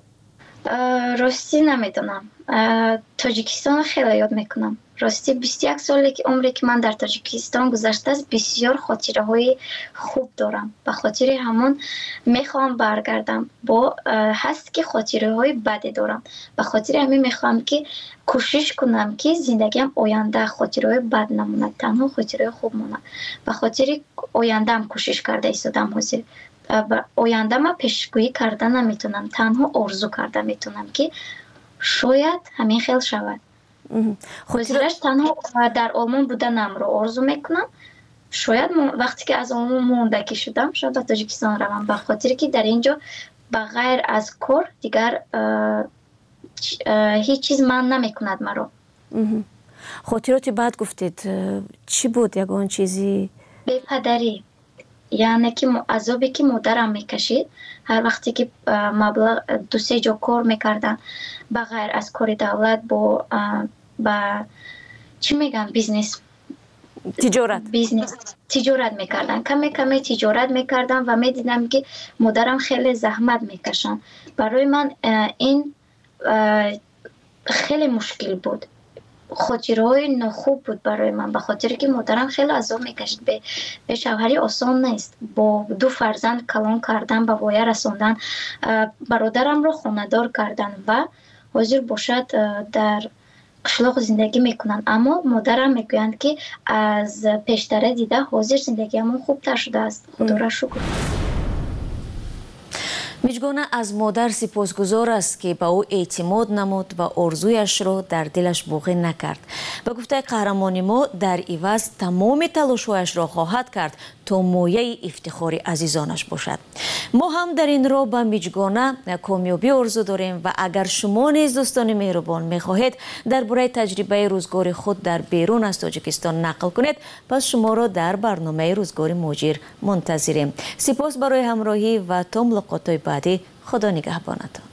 ростӣ намедонам. тоҷикистонро хеле ёд мекунам. ростӣ бисту як соле ки умре ки ман дар тоҷикистон гузаштааст, бисёр хотираҳои хуб дорам. ба хотири ҳамон мехоҳам баргардам. бо ҳаст ки хотираҳои баде дорам. ба хотири ҳамин мехоҳам ки кӯшиш кунам ки зиндагиам оянда хотираҳои бад намонад, танҳо хотираҳои хуб монад. ба хотири ояндаам кӯшиш карда истодам ҳозир. оянда ма пешгӯӣ карда наметонам, танҳо орзу карда метонам ки шояд ҳамин хел шавад. ҳозираш танҳо дар олмон буданамро орзу мекунам. шояд вақте ки аз олмон мондагӣ шудам, шояд ба тоҷикистон равам, ба хотире ки дар ин ҷо ба ғайр аз кор дигар ҳеҷ чиз манъ намекунад маро. خاطرات بعد گفتید چی بود یگان چیزی؟ به پدری، یعنی که عذابی که مادرم میکشید هر وقتی که مبلغ دو سه جا کار میکردن بغیر از کار دولت با با چی میگن بیزنس تجارت بیزنس تجارت میکردن، کمی کمی تجارت میکردن و میدیدم که مادرم خیلی زحمت میکشن. برای من این خیلی مشکل بود، خاطرهای ناخوب بود برای من، به خاطر که مادرم خیلی عذاب میکشید. به, به شوهری آسان نیست، با دو فرزند کلان کردن، به وایه رساندن، برادرم رو خانه‌دار کردن و حاضر باشد در قشلاق زندگی میکنن. اما مادرم میگویند که از پیشتره دیده حاضر زندگی همون خوبتر شده است. خدا را شکر. میجگانه از مادر سپاسگزار است که به او اعتماد نمود و آرزویش را در دلش باقی نکرد. به گفته قهرمان ما در عوض تمام تلاش‌هایش را خواهد کرد تا مایه افتخار عزیزانش باشد. ما هم در این راه به میجگانه کامیابی آرزو داریم و اگر شما نیز دوستان مهربان میخواهید درباره تجربه روزگار خود در بیرون از تاجیکستان نقل کنید، پس شما را در برنامه روزگار مهاجر منتظریم. سپاس برای همراهی و تا ملاقات بعدی. خدا نگهبانتان.